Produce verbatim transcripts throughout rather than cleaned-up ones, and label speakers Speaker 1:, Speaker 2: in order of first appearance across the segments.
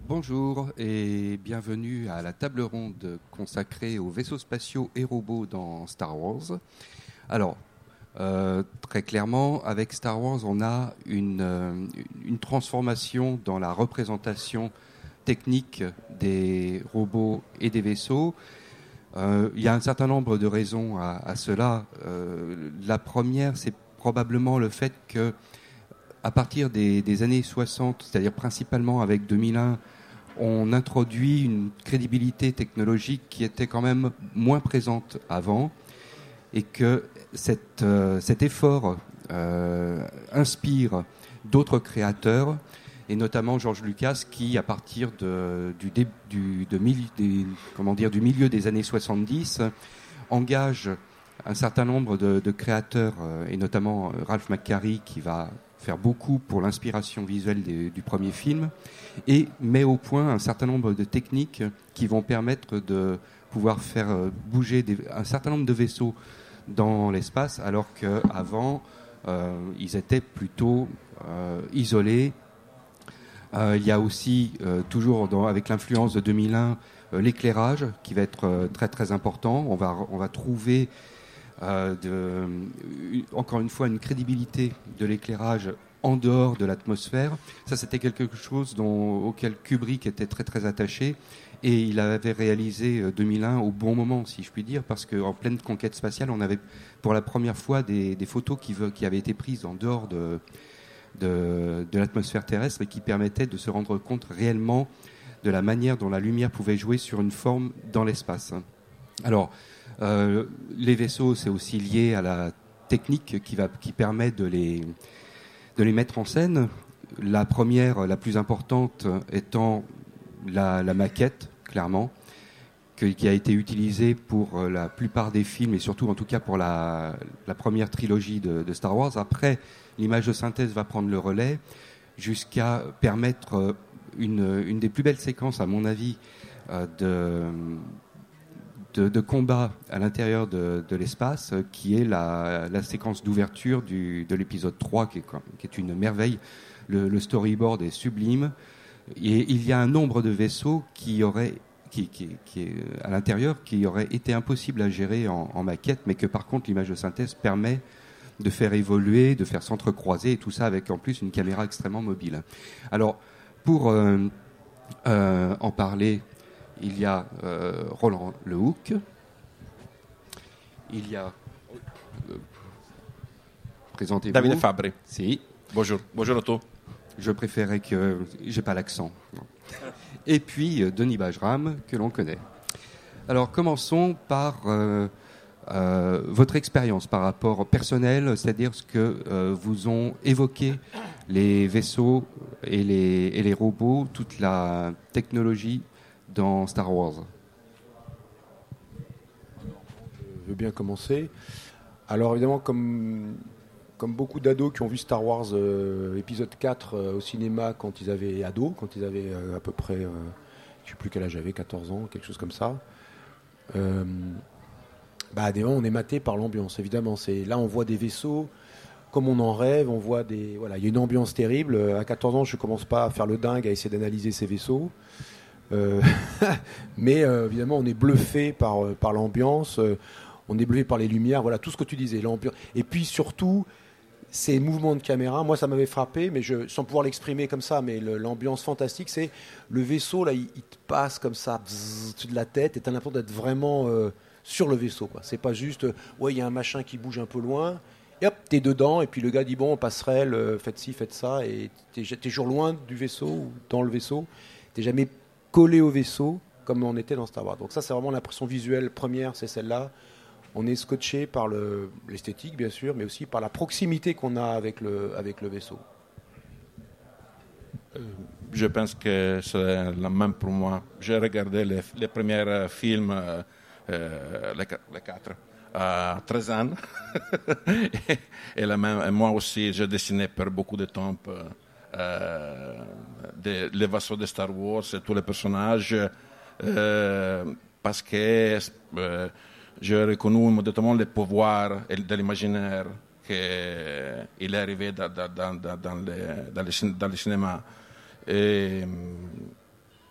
Speaker 1: Bonjour et bienvenue à la table ronde consacrée aux vaisseaux spatiaux et robots dans Star Wars. Alors, euh, très clairement, avec Star Wars, on a une, euh, une transformation dans la représentation technique des robots et des vaisseaux. Euh, il y a un certain nombre de raisons à, à cela. Euh, la première, c'est probablement le fait que à partir des, des années soixante, c'est-à-dire principalement avec deux mille un, on introduit une crédibilité technologique qui était quand même moins présente avant, et que cette, euh, cet effort euh, inspire d'autres créateurs, et notamment George Lucas, qui, à partir de, du, dé, du, de mili, des, comment dire, du milieu des années soixante-dix, engage un certain nombre de, de créateurs, euh, et notamment Ralph McQuarrie, qui va faire beaucoup pour l'inspiration visuelle des, du premier film, et met au point un certain nombre de techniques qui vont permettre de pouvoir faire bouger des, un certain nombre de vaisseaux dans l'espace, alors qu'avant, euh, ils étaient plutôt euh, isolés. Euh, il y a aussi, euh, toujours dans, avec l'influence de deux mille un, euh, l'éclairage qui va être euh, très très important. On va, on va trouver Euh, de, encore une fois, une crédibilité de l'éclairage en dehors de l'atmosphère. Ça, c'était quelque chose dont, auquel Kubrick était très très attaché, et il avait réalisé deux mille un au bon moment, si je puis dire, parce qu'en pleine conquête spatiale, on avait pour la première fois des, des photos qui, qui avaient été prises en dehors de, de, de l'atmosphère terrestre, et qui permettaient de se rendre compte réellement de la manière dont la lumière pouvait jouer sur une forme dans l'espace. Alors, Euh, les vaisseaux, c'est aussi lié à la technique qui, va, qui permet de les, de les mettre en scène. La première, la plus importante, étant la, la maquette, clairement, que, qui a été utilisée pour la plupart des films, et surtout en tout cas pour la, la première trilogie de, de Star Wars. Après, l'image de synthèse va prendre le relais jusqu'à permettre une, une des plus belles séquences, à mon avis, euh, de... De, de combat à l'intérieur de, de l'espace, qui est la, la séquence d'ouverture du, de l'épisode trois, qui est, qui est une merveille. Le, le storyboard est sublime, et il y a un nombre de vaisseaux qui auraient, qui, qui, qui est à l'intérieur, qui aurait été impossible à gérer en, en maquette, mais que par contre l'image de synthèse permet de faire évoluer, de faire s'entrecroiser, et tout ça avec en plus une caméra extrêmement mobile. Alors, pour euh, euh, en parler, il y a euh, Roland Lehoucq, il y a... Euh, présentez-vous.
Speaker 2: Davide Fabri.
Speaker 1: Si.
Speaker 2: Bonjour. Bonjour à tous.
Speaker 1: Je préférais que... J'ai pas l'accent. Et puis, euh, Denis Bajram, que l'on connaît. Alors, commençons par euh, euh, votre expérience par rapport personnel, c'est-à-dire ce que euh, vous ont évoqué les vaisseaux et les, et les robots, toute la technologie dans Star Wars.
Speaker 3: Je veux bien commencer. Alors évidemment, comme, comme beaucoup d'ados qui ont vu Star Wars euh, épisode quatre euh, au cinéma quand ils avaient ados, quand ils avaient euh, à peu près, euh, je ne sais plus quel âge j'avais, quatorze ans, quelque chose comme ça, euh, bah, évidemment, on est maté par l'ambiance, évidemment. C'est, là, on voit des vaisseaux comme on en rêve, on voit des... Voilà, il y a une ambiance terrible. À quatorze ans, je ne commence pas à faire le dingue, à essayer d'analyser ces vaisseaux. Euh, mais euh, évidemment on est bluffé par, par l'ambiance, euh, on est bluffé par les lumières, voilà tout ce que tu disais, l'ambiance. Et puis surtout ces mouvements de caméra, moi ça m'avait frappé, mais je, sans pouvoir l'exprimer comme ça, mais le, l'ambiance fantastique, c'est le vaisseau là, il, il te passe comme ça au-dessus de la tête et t'as l'impression d'être vraiment euh, sur le vaisseau, quoi. C'est pas juste euh, ouais il y a un machin qui bouge un peu loin et hop t'es dedans, et puis le gars dit bon passerelle, euh, faites ci faites ça, et t'es, t'es toujours loin du vaisseau ou dans le vaisseau, t'es jamais collé au vaisseau comme on était dans Star Wars. Donc ça c'est vraiment l'impression visuelle première, c'est celle-là. On est scotché par le, l'esthétique bien sûr, mais aussi par la proximité qu'on a avec le, avec le vaisseau.
Speaker 2: Euh, je pense que c'est la même pour moi. J'ai regardé les, les premiers films, euh, euh, les, les quatre, à treize ans. et, et, la même, et moi aussi, j'ai dessiné pour beaucoup de temps euh, de, les vaisseaux de Star Wars et tous les personnages, euh, parce que euh, j'ai reconnu immédiatement le pouvoir de l'imaginaire qu'il est arrivé dans, dans, dans, dans, les, dans, les, dans le cinéma. Et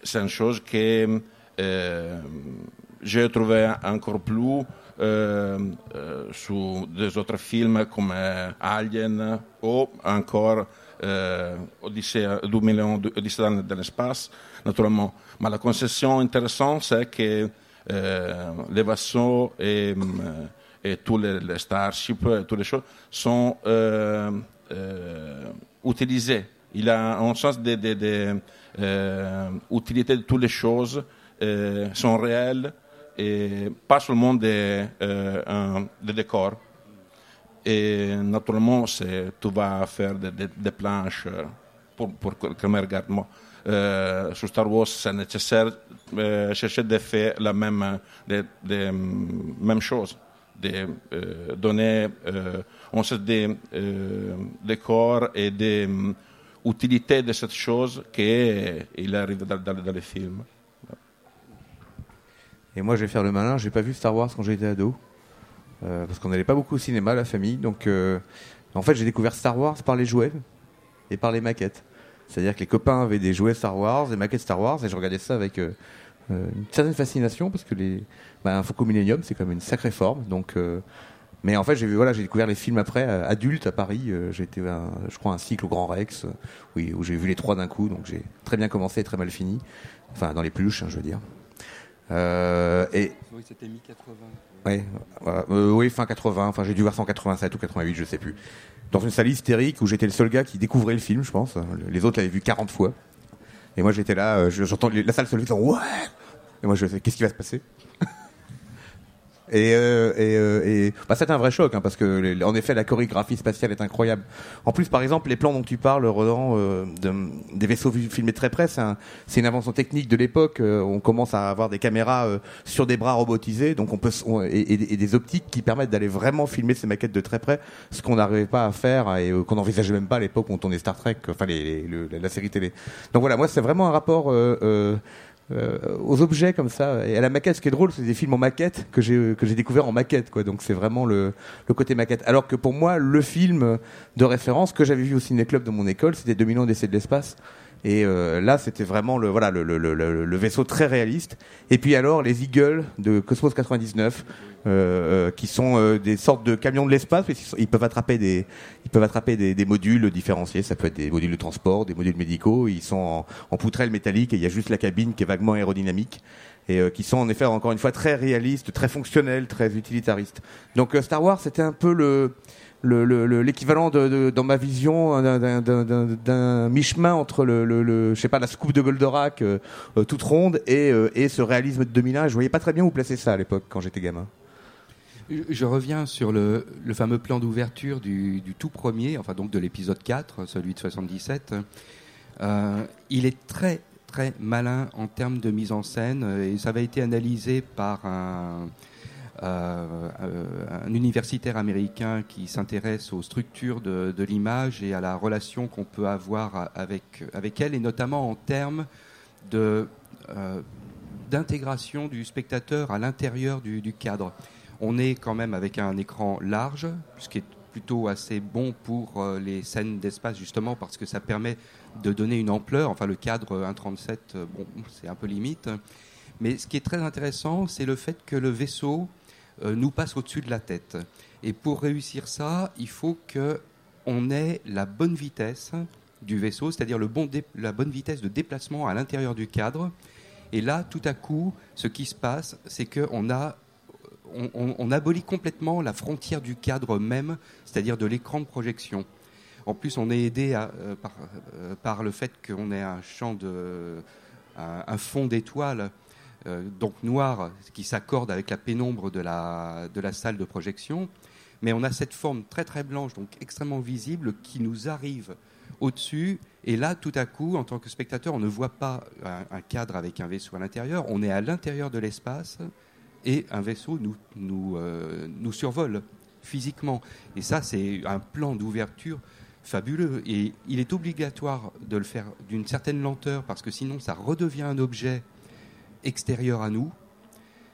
Speaker 2: c'est une chose que euh, j'ai trouvé encore plus euh, euh, sur des autres films comme euh, Alien ou encore euh, Odyssée, deux millions d'Odyssée dans, dans l'espace, naturellement. Mais la concession intéressante, c'est que euh, les vaisseaux et, et tous les, les starships, et toutes les choses sont euh, euh, utilisés. Il a un sens de, de, de euh, utilité de toutes les choses euh, sont réelles et pas seulement des, euh, un, des décors. Et naturellement, c'est, tu vas faire des, des, des planches pour, pour que me regarde moi. Euh, sur Star Wars, c'est nécessaire de chercher de faire la même, de, de, même chose, de euh, donner euh, on sait des euh, décors et des um, utilités de cette chose qu'il arrive dans, dans, dans les films.
Speaker 4: Et moi, je vais faire le malin. J'ai pas vu Star Wars quand j'étais ado, euh, parce qu'on n'allait pas beaucoup au cinéma, la famille. Donc, euh, en fait, j'ai découvert Star Wars par les jouets et par les maquettes. C'est-à-dire que les copains avaient des jouets Star Wars, des maquettes Star Wars, et je regardais ça avec euh, euh, une certaine fascination, parce que les, bah, un Faucon Millenium, c'est quand même une sacrée forme. Donc, euh, mais en fait, j'ai vu, voilà, j'ai découvert les films après, euh, adulte à Paris. Euh, j'ai été, un, je crois, un cycle au Grand Rex, euh, oui, où j'ai vu les trois d'un coup. Donc, j'ai très bien commencé et très mal fini. Enfin, dans les peluches, hein, je veux dire. Euh, et
Speaker 1: oui, c'était mi-quatre-vingts.
Speaker 4: Ouais, voilà. euh, oui, fin quatre-vingts. Enfin, j'ai dû voir ça en quatre-vingt-sept ou quatre-vingt-huit, je sais plus. Dans une salle hystérique où j'étais le seul gars qui découvrait le film, je pense. Les autres l'avaient vu quarante fois. Et moi, j'étais là, euh, j'entends la salle se lever, ouais. Et moi, je sais, qu'est-ce qui va se passer? Et, euh, et, euh, et bah, c'est un vrai choc, hein, parce que les, en effet la chorégraphie spatiale est incroyable. En plus, par exemple, les plans dont tu parles, Rodan, euh, de, des vaisseaux filmés très près, c'est, un, c'est une invention technique de l'époque. Euh, on commence à avoir des caméras euh, sur des bras robotisés, donc on peut on, et, et, et des optiques qui permettent d'aller vraiment filmer ces maquettes de très près, ce qu'on n'arrivait pas à faire et euh, qu'on n'envisageait même pas à l'époque où on tournait Star Trek, enfin les, les, le, la série télé. Donc voilà, moi c'est vraiment un rapport. Euh, euh, Euh, aux objets comme ça et à la maquette. Ce qui est drôle, c'est des films en maquette que j'ai que j'ai découvert en maquette, quoi. Donc c'est vraiment le le côté maquette. Alors que pour moi, le film de référence que j'avais vu au ciné-club de mon école, c'était deux mille ans d'essai de l'espace. Et euh, là, c'était vraiment le voilà le, le, le, le vaisseau très réaliste. Et puis alors les Eagles de Cosmos quatre-vingt-dix-neuf, euh, qui sont euh, des sortes de camions de l'espace, mais ils peuvent attraper des ils peuvent attraper des, des modules différenciés. Ça peut être des modules de transport, des modules médicaux. Ils sont en, en poutrelle métallique et il y a juste la cabine qui est vaguement aérodynamique. Et euh, qui sont en effet encore une fois très réalistes, très fonctionnels, très utilitaristes. Donc euh, Star Wars, c'était un peu le Le, le, l'équivalent de, de, dans ma vision d'un, d'un, d'un, d'un mi-chemin entre le, le, le, je sais pas, la scoop de Goldorak euh, euh, toute ronde et, euh, et ce réalisme de deux mille un. Je voyais pas très bien où placer ça à l'époque quand j'étais gamin.
Speaker 1: Je reviens sur le, le fameux plan d'ouverture du, du tout premier, enfin donc de l'épisode quatre, celui de soixante-dix-sept. Euh, il est très très malin en termes de mise en scène et ça avait été analysé par un Euh, un universitaire américain qui s'intéresse aux structures de, de l'image et à la relation qu'on peut avoir avec, avec elle, et notamment en termes de, euh, d'intégration du spectateur à l'intérieur du, du cadre. On est quand même avec un écran large, ce qui est plutôt assez bon pour euh, les scènes d'espace, justement, parce que ça permet de donner une ampleur. Enfin, le cadre un virgule trente-sept, bon, c'est un peu limite. Mais ce qui est très intéressant, c'est le fait que le vaisseau Euh, nous passe au-dessus de la tête. Et pour réussir ça, il faut qu'on ait la bonne vitesse du vaisseau, c'est-à-dire le bon dé- la bonne vitesse de déplacement à l'intérieur du cadre. Et là, tout à coup, ce qui se passe, c'est qu'on a, on, on, on abolit complètement la frontière du cadre même, c'est-à-dire de l'écran de projection. En plus, on est aidé à, euh, par, euh, par le fait qu'on ait un champ de, un, un fond d'étoiles, Euh, donc noir, qui s'accorde avec la pénombre de la, de la salle de projection. Mais on a cette forme très très blanche, donc extrêmement visible, qui nous arrive au-dessus. Et là, tout à coup, en tant que spectateur, on ne voit pas un, un cadre avec un vaisseau à l'intérieur. On est à l'intérieur de l'espace et un vaisseau nous, nous, euh, nous survole physiquement. Et ça, c'est un plan d'ouverture fabuleux. Et il est obligatoire de le faire d'une certaine lenteur, parce que sinon, ça redevient un objet extérieur à nous.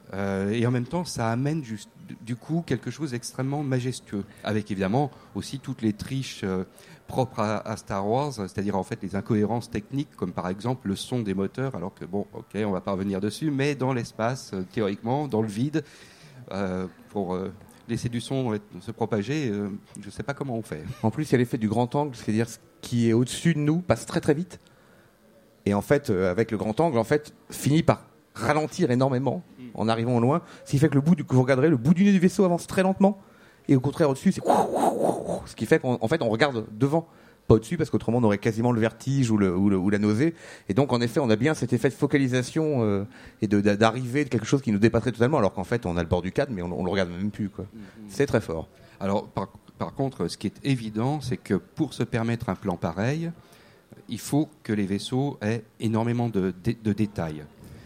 Speaker 1: Euh, et en même temps, ça amène juste, du coup quelque chose d'extrêmement majestueux, avec évidemment aussi toutes les triches euh, propres à, à Star Wars, c'est-à-dire en fait les incohérences techniques, comme par exemple le son des moteurs, alors que bon, ok, on va pas revenir dessus, mais dans l'espace, euh, théoriquement, dans le vide, euh, pour euh, laisser du son euh, se propager, euh, je sais pas comment on fait.
Speaker 4: En plus, il y a l'effet du grand angle, c'est-à-dire ce qui est au-dessus de nous passe très très vite. Et en fait, euh, avec le grand angle, en fait, finit par ralentir énormément en arrivant au loin, ce qui fait que le bout du, que vous regarderez, le bout du nez du vaisseau avance très lentement, et au contraire au-dessus, c'est ce qui fait qu'en en fait on regarde devant, pas au-dessus, parce qu'autrement on aurait quasiment le vertige ou, le, ou, le, ou la nausée. Et donc en effet, on a bien cet effet de focalisation euh, et de, d'arriver de quelque chose qui nous dépasserait totalement, alors qu'en fait on a le bord du cadre, mais on, on le regarde même plus, quoi. C'est très fort.
Speaker 1: Alors par, par contre, ce qui est évident, c'est que pour se permettre un plan pareil, il faut que les vaisseaux aient énormément de, de, de détails.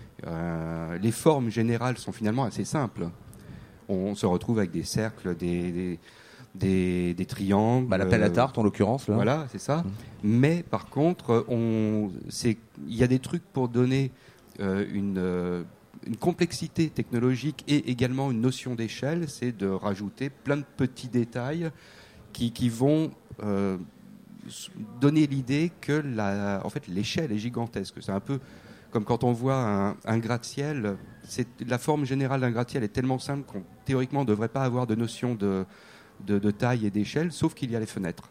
Speaker 1: Euh, les formes générales sont finalement assez simples. On se retrouve avec des cercles, des, des, des, des triangles.
Speaker 4: Bah, la pelle à tarte, en l'occurrence. Là.
Speaker 1: Voilà, c'est ça.
Speaker 4: Mmh.
Speaker 1: Mais par contre, on, c'est, il y a des trucs pour donner euh, une, euh, une complexité technologique et également une notion d'échelle. C'est de rajouter plein de petits détails qui, qui vont euh, donner l'idée que la, en fait, l'échelle est gigantesque. C'est un peu comme quand on voit un, un gratte-ciel, c'est, la forme générale d'un gratte-ciel est tellement simple qu'on théoriquement ne devrait pas avoir de notion de, de, de taille et d'échelle, sauf qu'il y a les fenêtres,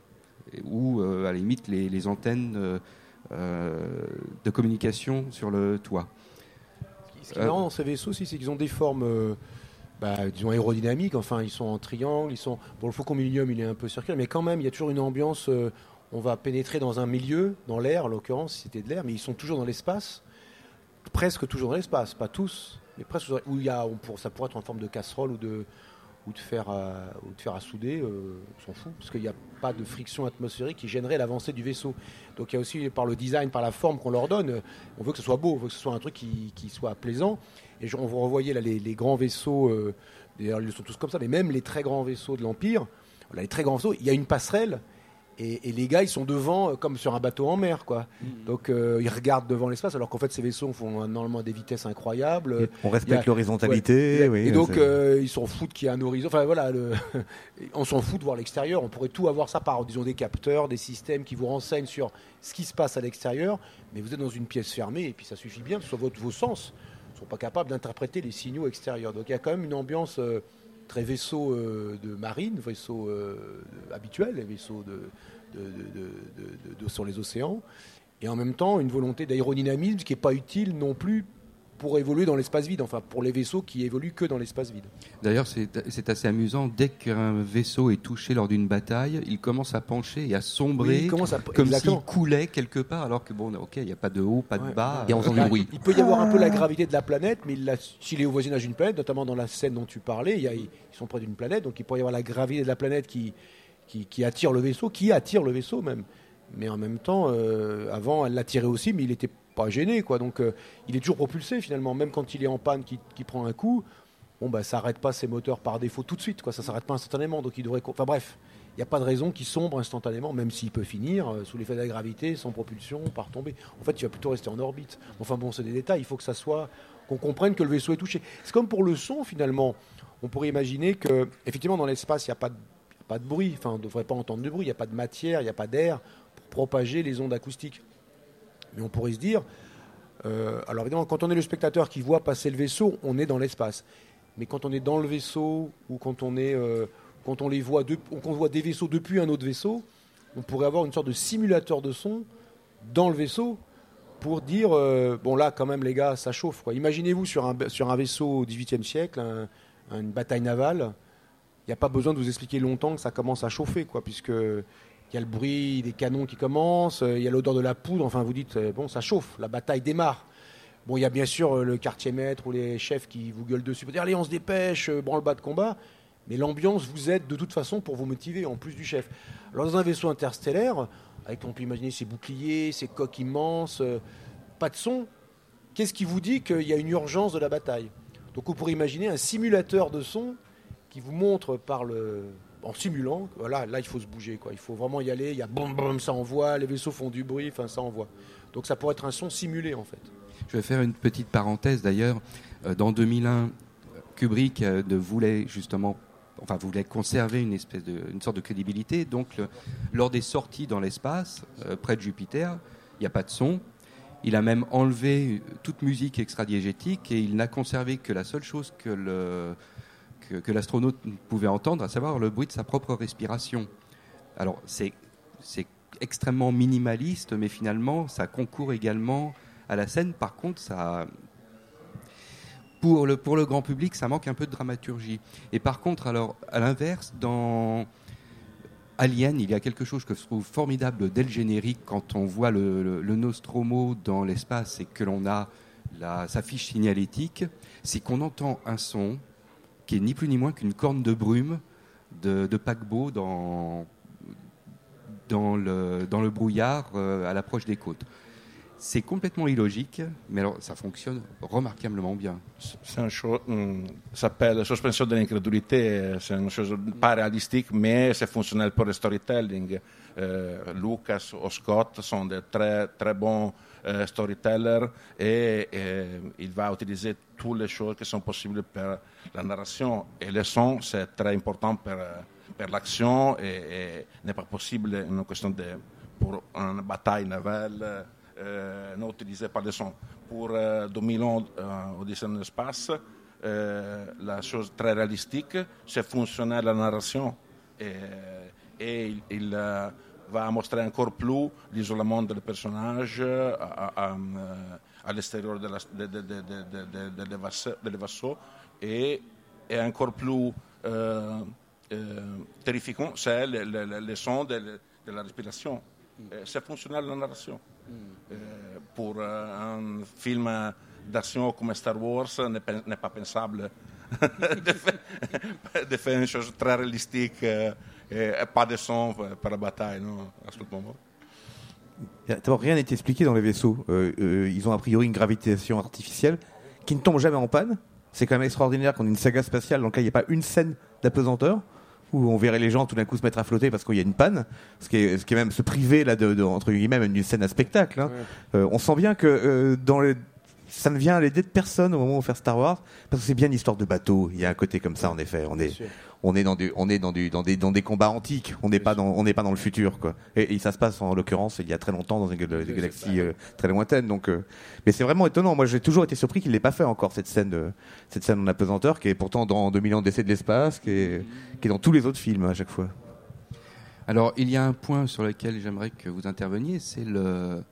Speaker 1: ou euh, à la limite les, les antennes euh, euh, de communication sur le toit.
Speaker 3: Ce qui est marrant dans ces vaisseaux aussi, c'est qu'ils ont des formes euh, bah, disons aérodynamiques, enfin ils sont en triangle, ils sont... Bon, le Faucon Millenium il est un peu circulaire, mais quand même il y a toujours une ambiance, euh, on va pénétrer dans un milieu, dans l'air en l'occurrence, si c'était de l'air, mais ils sont toujours dans l'espace. Presque toujours dans l'espace, pas tous, mais presque toujours, où il y a, on pour, ça pourrait être en forme de casserole ou de, ou de fer à, ou de fer à souder, euh, on s'en fout, parce qu'il n'y a pas de friction atmosphérique qui gênerait l'avancée du vaisseau. Donc il y a aussi par le design, par la forme qu'on leur donne, on veut que ce soit beau, on veut que ce soit un truc qui, qui soit plaisant. Et on vous revoyait là les, les grands vaisseaux, euh, d'ailleurs ils sont tous comme ça, mais même les très grands vaisseaux de l'Empire, là, les très grands vaisseaux, il y a une passerelle. Et, et les gars, ils sont devant, euh, comme sur un bateau en mer, quoi. Mmh. Donc, euh, ils regardent devant l'espace, alors qu'en fait, ces vaisseaux font normalement des vitesses incroyables.
Speaker 4: On respecte
Speaker 3: a,
Speaker 4: l'horizontalité.
Speaker 3: Ouais,
Speaker 4: oui,
Speaker 3: et donc, euh, ils s'en foutent qu'il y ait un horizon. Enfin, voilà, le... on s'en fout de voir l'extérieur. On pourrait tout avoir ça par, disons, des capteurs, des systèmes qui vous renseignent sur ce qui se passe à l'extérieur. Mais vous êtes dans une pièce fermée, et puis ça suffit bien, parce que votre, vos sens ne sont pas capables d'interpréter les signaux extérieurs. Donc, il y a quand même une ambiance euh, très vaisseau euh, de marine, vaisseau euh, habituel, les vaisseaux de... De, de, de, de, de, sur les océans, et en même temps une volonté d'aérodynamisme qui n'est pas utile non plus pour évoluer dans l'espace vide, enfin pour les vaisseaux qui évoluent que dans l'espace vide.
Speaker 1: D'ailleurs, c'est, c'est assez amusant, dès qu'un vaisseau est touché lors d'une bataille, il commence à pencher et à sombrer, oui, à... comme exactement. S'il coulait quelque part, alors que bon, ok, il n'y a pas de haut, pas ouais, de bas,
Speaker 4: et on entend du bruit.
Speaker 3: Il peut y avoir un peu la gravité de la planète, mais il a, s'il est au voisinage d'une planète, notamment dans la scène dont tu parlais, il y a, ils sont près d'une planète, donc il pourrait y avoir la gravité de la planète qui Qui, qui attire le vaisseau, qui attire le vaisseau même. Mais en même temps, euh, avant, elle l'attirait aussi, mais il n'était pas gêné, quoi. Donc, euh, il est toujours propulsé, finalement. Même quand il est en panne, qu'il, qu'il prend un coup, bon, bah, ça n'arrête pas ses moteurs par défaut tout de suite, quoi. Ça ne s'arrête pas instantanément. Donc, il devrait... Enfin, bref, il n'y a pas de raison qu'il sombre instantanément, même s'il peut finir euh, sous l'effet de la gravité, sans propulsion, par tomber. En fait, il va plutôt rester en orbite. Enfin, bon, c'est des détails. Il faut que ça soit... qu'on comprenne que le vaisseau est touché. C'est comme pour le son, finalement. On pourrait imaginer que, effectivement, dans l'espace, il n'y a pas de pas de bruit, enfin on ne devrait pas entendre de bruit, il n'y a pas de matière, il n'y a pas d'air pour propager les ondes acoustiques. Mais on pourrait se dire, euh, alors évidemment quand on est le spectateur qui voit passer le vaisseau, on est dans l'espace. Mais quand on est dans le vaisseau ou quand on, est, euh, quand on les voit, de, quand on voit des vaisseaux depuis un autre vaisseau, on pourrait avoir une sorte de simulateur de son dans le vaisseau pour dire, euh, bon là quand même les gars, ça chauffe, quoi. Imaginez-vous sur un, sur un vaisseau au dix-huitième siècle, un, une bataille navale. Il n'y a pas besoin de vous expliquer longtemps que ça commence à chauffer, quoi, puisqu'il y a le bruit des canons qui commencent, il y a l'odeur de la poudre, enfin vous dites, bon, ça chauffe, la bataille démarre. Bon, il y a bien sûr le quartier-maître ou les chefs qui vous gueulent dessus pour dire, allez, on se dépêche, branle-bas de combat, mais l'ambiance vous aide de toute façon pour vous motiver, en plus du chef. Alors dans un vaisseau interstellaire, avec, on peut imaginer ses boucliers, ses coques immenses, euh, pas de son, qu'est-ce qui vous dit qu'il y a une urgence de la bataille ? Donc on pourrait imaginer un simulateur de son qui vous montre par le, en simulant, voilà, là il faut se bouger, quoi. Il faut vraiment y aller, il y a boum boum, ça envoie, les vaisseaux font du bruit, enfin ça envoie. Donc ça pourrait être un son simulé en fait.
Speaker 1: Je vais faire une petite parenthèse d'ailleurs. Dans deux mille un, Kubrick euh, ne voulait justement, enfin voulait conserver une espèce de, une sorte de crédibilité. Donc, le, lors des sorties dans l'espace, euh, près de Jupiter, il n'y a pas de son. Il a même enlevé toute musique extradiégétique et il n'a conservé que la seule chose que, le, que, que l'astronaute pouvait entendre, à savoir le bruit de sa propre respiration. Alors, c'est, c'est extrêmement minimaliste, mais finalement, ça concourt également à la scène. Par contre, ça, pour, le, pour le grand public, ça manque un peu de dramaturgie. Et par contre, alors, à l'inverse, dans Alien, il y a quelque chose que je trouve formidable dès le générique, quand on voit le, le, le Nostromo dans l'espace et que l'on a la, sa fiche signalétique, c'est qu'on entend un son qui est ni plus ni moins qu'une corne de brume de, de paquebot dans, dans, le, dans le brouillard euh, à l'approche des côtes. C'est complètement illogique, mais alors ça fonctionne remarquablement bien.
Speaker 2: C'est un show, um, ça s'appelle Suspension de l'incrédulité, c'est une chose pas réalistique, mais c'est fonctionnel pour le storytelling. Euh, Lucas ou Scott sont de très, très bons euh, storytellers et, et il va utiliser toutes les choses qui sont possibles pour la narration. Et le son, c'est très important pour, pour l'action et, et n'est pas possible une question de, pour une bataille navale. Euh, non utilisé par le son. Pour euh, deux mille onze, euh, Odyssée dans l'espace, euh, la chose très réalistique, c'est fonctionnel la narration. Et, et il, il euh, va montrer encore plus l'isolement des personnages à, à, à, à l'extérieur de, la, de, de, de, de, de, de, de, vaisseau, de vaisseau. Et, et encore plus euh, euh, terrifiant, c'est le, le, le son de, de la respiration. C'est fonctionnel la narration. Euh, pour euh, un film d'action comme Star Wars, n'est, n'est pas pensable de, faire, de faire une chose très réalistique euh, et pas de son pour la bataille, non, à ce moment.
Speaker 4: D'abord, rien n'est expliqué dans les vaisseaux. Euh, euh, ils ont a priori une gravitation artificielle qui ne tombe jamais en panne. C'est quand même extraordinaire qu'on ait une saga spatiale dans laquelle il n'y a pas une scène d'apesanteur, où on verrait les gens tout d'un coup se mettre à flotter parce qu'il y a une panne, ce qui est, ce qui est même se priver là de, de entre guillemets d'une scène à spectacle. Hein. Ouais. Euh, on sent bien que euh, dans les, ça ne vient à l'aider de personne au moment où on fait Star Wars, parce que c'est bien une histoire de bateau. Il y a un côté comme ça en effet. On est, on est dans du, on est dans du, dans des, dans des combats antiques. On n'est pas dans, on n'est pas dans le futur quoi. Et, et ça se passe en l'occurrence il y a très longtemps dans une, des galaxies euh, très lointaines. Donc, euh, mais c'est vraiment étonnant. Moi, j'ai toujours été surpris qu'il l'ait pas fait encore cette scène, de, cette scène en apesanteur, qui est pourtant dans deux mille ans d'essai de l'espace, qui est, qui est dans tous les autres films à chaque fois.
Speaker 1: Alors, il y a un point sur lequel j'aimerais que vous interveniez, c'est le.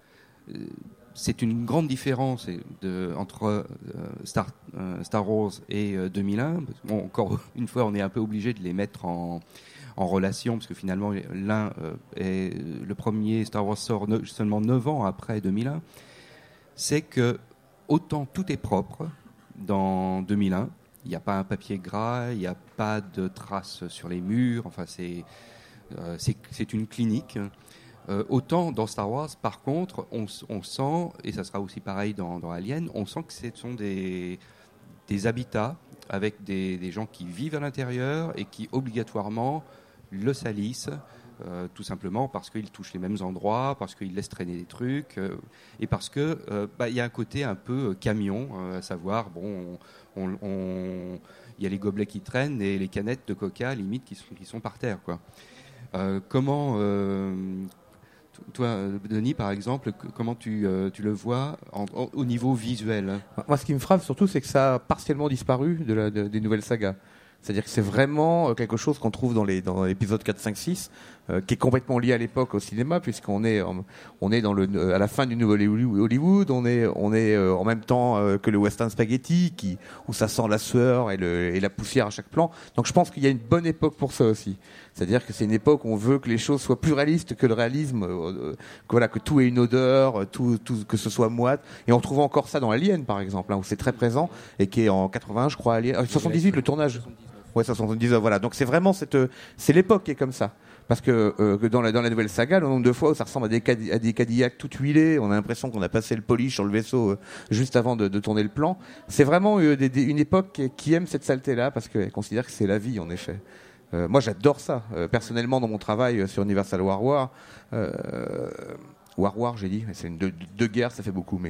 Speaker 1: C'est une grande différence de, entre euh, Star, euh, Star Wars et euh, deux mille un. Bon, encore une fois, on est un peu obligé de les mettre en, en relation, parce que finalement, l'un euh, est, le premier Star Wars sort ne, seulement neuf ans après deux mille un. C'est que autant tout est propre dans deux mille un, il n'y a pas un papier gras, il n'y a pas de traces sur les murs, enfin c'est, euh, c'est, c'est une clinique. Euh, autant dans Star Wars, par contre, on, on sent, et ça sera aussi pareil dans, dans Alien, on sent que ce sont des, des habitats avec des, des gens qui vivent à l'intérieur et qui obligatoirement le salissent, euh, tout simplement parce qu'ils touchent les mêmes endroits, parce qu'ils laissent traîner des trucs, euh, et parce qu'il euh, bah, y a un côté un peu camion, euh, à savoir, bon, on, on, on, y a les gobelets qui traînent et les canettes de coca, limite, qui sont, qui sont par terre, quoi. Euh, comment... Euh, Toi, Denis, par exemple, comment tu, euh, tu le vois en, en, au niveau visuel?
Speaker 4: Moi, ce qui me frappe surtout, c'est que ça a partiellement disparu de la, de, des nouvelles sagas. C'est-à-dire que c'est vraiment quelque chose qu'on trouve dans les dans l'épisode quatre, cinq, six, euh, qui est complètement lié à l'époque au cinéma, puisqu'on est on est dans le à la fin du nouveau Hollywood, on est on est euh, en même temps euh, que le western spaghetti, qui où ça sent la sueur et le et la poussière à chaque plan. Donc je pense qu'il y a une bonne époque pour ça aussi. C'est-à-dire que c'est une époque où on veut que les choses soient plus réalistes que le réalisme, euh, que voilà, que tout ait une odeur, tout tout que ce soit moite. Et on trouve encore ça dans Alien, par exemple, hein, où c'est très présent et qui est en quatre-vingt-un, je crois, Alien, euh, soixante-dix-huit le tournage. Ouais, soixante-dix-neuf, voilà. Donc c'est vraiment cette, c'est l'époque qui est comme ça. Parce que, euh, que dans la dans la nouvelle saga, le nombre de fois où ça ressemble à des Cadi- à des Cadillacs tout huilés, on a l'impression qu'on a passé le polish sur le vaisseau euh, juste avant de, de tourner le plan. C'est vraiment euh, des, des, une époque qui, qui aime cette saleté-là parce qu'elle considère que c'est la vie, en effet. Euh, moi, j'adore ça. Euh, personnellement, dans mon travail euh, sur Universal War War, euh, War War, j'ai dit, c'est une deux, deux guerres, ça fait beaucoup, mais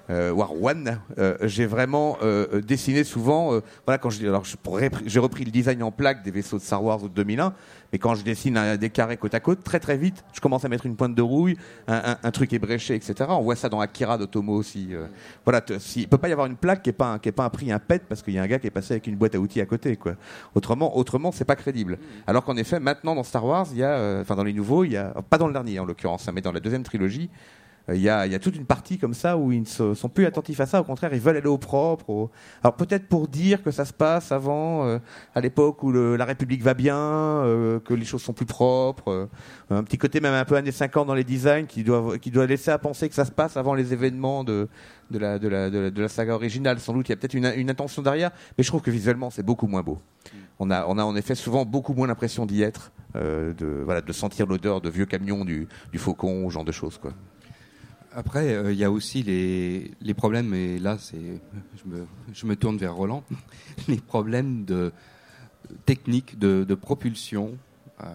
Speaker 4: Euh, War One, euh, j'ai vraiment euh, dessiné souvent. Euh, voilà, quand je alors je pourrais, j'ai repris le design en plaque des vaisseaux de Star Wars de deux mille un, mais quand je dessine un, des carrés côte à côte, très très vite, je commence à mettre une pointe de rouille, un, un, un truc ébréché, et cetera. On voit ça dans Akira d'Otomo aussi. Euh, voilà, t- si, il peut pas y avoir une plaque qui est pas un, qui est pas un prix un pet parce qu'il y a un gars qui est passé avec une boîte à outils à côté, quoi. Autrement, autrement, c'est pas crédible. Alors qu'en effet, maintenant dans Star Wars, il y a, enfin euh, dans les nouveaux, il y a, pas dans le dernier en l'occurrence, hein, mais dans la deuxième trilogie. Il y, a, il y a toute une partie comme ça où ils ne se, sont plus attentifs à ça. Au contraire, ils veulent aller au propre. Au... Alors peut-être pour dire que ça se passe avant, euh, à l'époque où le, la République va bien, euh, que les choses sont plus propres. Euh, un petit côté même un peu années cinquante dans les designs qui doit, qui doit laisser à penser que ça se passe avant les événements de, de, la, de, la, de, la, de la saga originale. Sans doute, il y a peut-être une, une intention derrière, mais je trouve que visuellement, c'est beaucoup moins beau. On a, on a en effet souvent beaucoup moins l'impression d'y être, euh, de, voilà, de sentir l'odeur de vieux camions du, du Faucon, ce genre de choses, quoi.
Speaker 1: Après, il euh, y a aussi les, les problèmes, et là, c'est, je me, je me tourne vers Roland, les problèmes de technique, de, de propulsion, euh,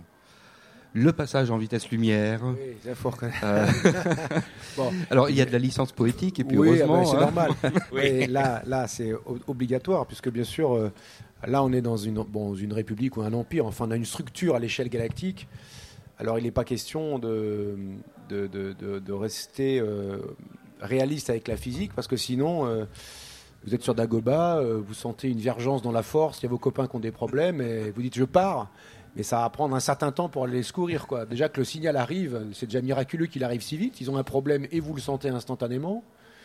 Speaker 1: le passage en vitesse lumière.
Speaker 3: Oui, c'est fort quand même.
Speaker 1: Euh, bon. Alors, il y a de la licence poétique, et puis
Speaker 3: oui,
Speaker 1: heureusement...
Speaker 3: Ah ben, c'est
Speaker 1: hein.
Speaker 3: normal. Oui. Et là, là, c'est obligatoire, puisque bien sûr, euh, là, on est dans une, bon, une république ou un empire, enfin, on a une structure à l'échelle galactique. Alors, il n'est pas question de, de, de, de, de rester euh, réaliste avec la physique, parce que sinon, euh, vous êtes sur Dagobah, euh, vous sentez une divergence dans la force, il y a vos copains qui ont des problèmes, et vous dites « je pars », mais ça va prendre un certain temps pour aller les secourir, quoi. Déjà que le signal arrive, c'est déjà miraculeux qu'il arrive si vite, ils ont un problème et vous le sentez instantanément.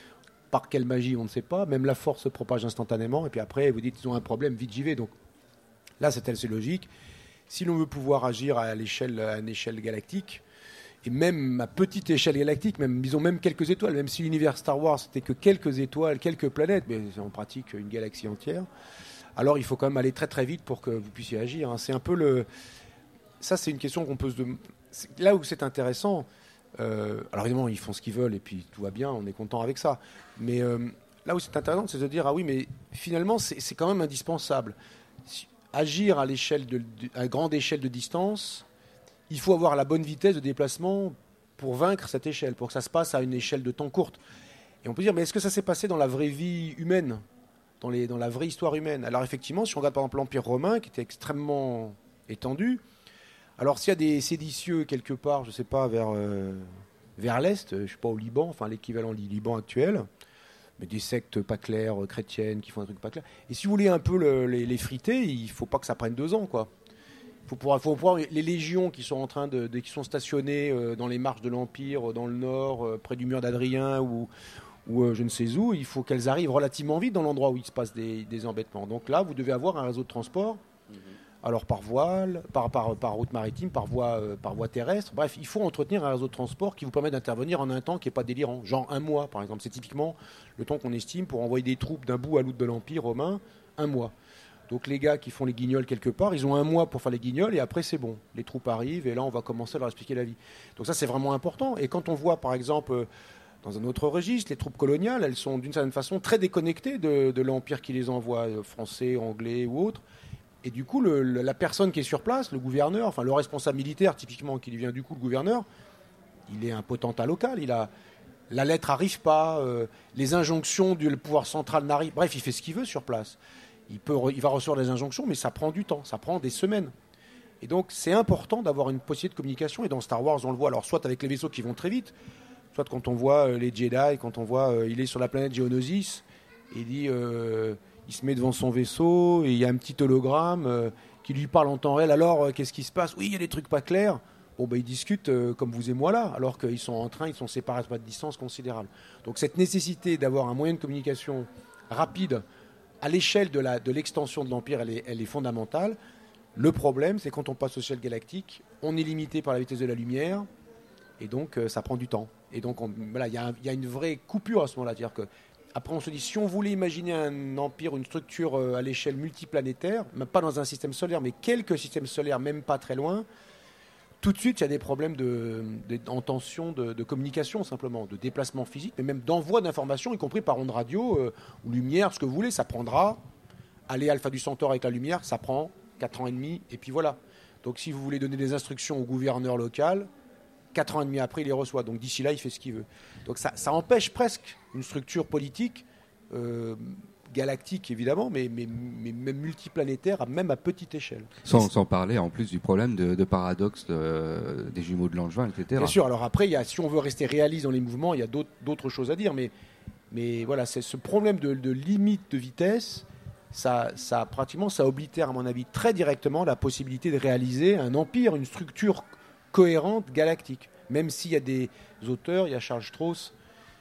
Speaker 3: Par quelle magie, on ne sait pas, même la force se propage instantanément, et puis après, vous dites « ils ont un problème, vite j'y vais ». Donc là, c'est assez logique. Si l'on veut pouvoir agir à l'échelle, à une échelle galactique, et même à petite échelle galactique, même, disons même quelques étoiles, même si l'univers Star Wars c'était que quelques étoiles, quelques planètes, mais c'est en pratique une galaxie entière, alors il faut quand même aller très très vite pour que vous puissiez agir. Hein. C'est un peu le... Ça, c'est une question qu'on peut se demander. Là où c'est intéressant, euh... alors évidemment, ils font ce qu'ils veulent et puis tout va bien, on est content avec ça. Mais euh, là où c'est intéressant, c'est de dire, ah oui, mais finalement, c'est, c'est quand même indispensable. Si... Agir à, l'échelle de, à grande échelle de distance, il faut avoir la bonne vitesse de déplacement pour vaincre cette échelle, pour que ça se passe à une échelle de temps courte. Et on peut dire, mais est-ce que ça s'est passé dans la vraie vie humaine, dans, les, dans la vraie histoire humaine ? Alors effectivement, si on regarde par exemple l'Empire romain, qui était extrêmement étendu, alors s'il y a des séditieux quelque part, je ne sais pas, vers, euh, vers l'Est, je ne sais pas, au Liban, enfin l'équivalent du Liban actuel, mais des sectes pas claires, euh, chrétiennes, qui font un truc pas clair. Et si vous voulez un peu le, les, les friter, il faut pas que ça prenne deux ans, quoi. Il faut pouvoir, faut pouvoir, les légions qui sont en train de, de qui sont stationnées euh, dans les marches de l'Empire, dans le Nord, euh, près du mur d'Adrien ou, ou euh, je ne sais où, il faut qu'elles arrivent relativement vite dans l'endroit où il se passe des, des embêtements. Donc là, vous devez avoir un réseau de transport. Mmh. Alors par voile, par, par, par route maritime, par voie, euh, par voie terrestre. Bref, il faut entretenir un réseau de transport qui vous permet d'intervenir en un temps qui n'est pas délirant. Genre un mois, par exemple. C'est typiquement le temps qu'on estime pour envoyer des troupes d'un bout à l'autre de l'Empire romain, un mois. Donc les gars qui font les guignols quelque part, ils ont un mois pour faire les guignols et après c'est bon. Les troupes arrivent et là on va commencer à leur expliquer la vie. Donc ça c'est vraiment important. Et quand on voit par exemple, dans un autre registre, les troupes coloniales, elles sont d'une certaine façon très déconnectées de, de l'Empire qui les envoie, français, anglais ou autres. Et du coup, le, la personne qui est sur place, le gouverneur, enfin le responsable militaire, typiquement, qui devient du coup le gouverneur, il est un potentat local. Il a, la lettre n'arrive pas, euh, les injonctions du pouvoir central n'arrivent. Bref, il fait ce qu'il veut sur place. Il, peut, il va recevoir des injonctions, mais ça prend du temps, ça prend des semaines. Et donc, c'est important d'avoir une possibilité de communication. Et dans Star Wars, on le voit, alors soit avec les vaisseaux qui vont très vite, soit quand on voit euh, les Jedi, quand on voit, euh, il est sur la planète Geonosis, et il dit... Euh, il se met devant son vaisseau et il y a un petit hologramme euh, qui lui parle en temps réel. Alors, euh, qu'est-ce qui se passe ? Oui, il y a des trucs pas clairs. Bon, ben, ils discutent euh, comme vous et moi là, alors qu'ils sont en train, ils sont séparés à de distance considérable. Donc, cette nécessité d'avoir un moyen de communication rapide à l'échelle de, la, de l'extension de l'Empire, elle est, elle est fondamentale. Le problème, c'est quand on passe au ciel galactique, on est limité par la vitesse de la lumière et donc euh, ça prend du temps. Et donc, on, voilà, il y, y a une vraie coupure à ce moment-là. C'est-à-dire que après, on se dit, si on voulait imaginer un empire, une structure euh, à l'échelle multiplanétaire, même pas dans un système solaire, mais quelques systèmes solaires, même pas très loin, tout de suite, il y a des problèmes de, de, en tension de, de communication, simplement, de déplacement physique, mais même d'envoi d'informations, y compris par onde radio euh, ou lumière, ce que vous voulez. Ça prendra, aller Alpha du Centaure avec la lumière, ça prend quatre ans et demi, et puis voilà. Donc, si vous voulez donner des instructions au gouverneur local, quatre ans et demi après, il les reçoit. Donc, d'ici là, il fait ce qu'il veut. Donc, ça, ça empêche presque une structure politique euh, galactique évidemment, mais, mais, mais même multiplanétaire, même à petite échelle.
Speaker 1: Sans, sans parler en plus du problème de, de paradoxe de, des jumeaux de Langevin, et cetera.
Speaker 3: Bien sûr, alors après, il y a, si on veut rester réaliste dans les mouvements, il y a d'autres, d'autres choses à dire, mais, mais voilà, c'est ce problème de, de limite de vitesse, ça, ça, pratiquement, ça oblitère à mon avis très directement la possibilité de réaliser un empire, une structure cohérente, galactique. Même s'il y a des auteurs, il y a Charles Strauss,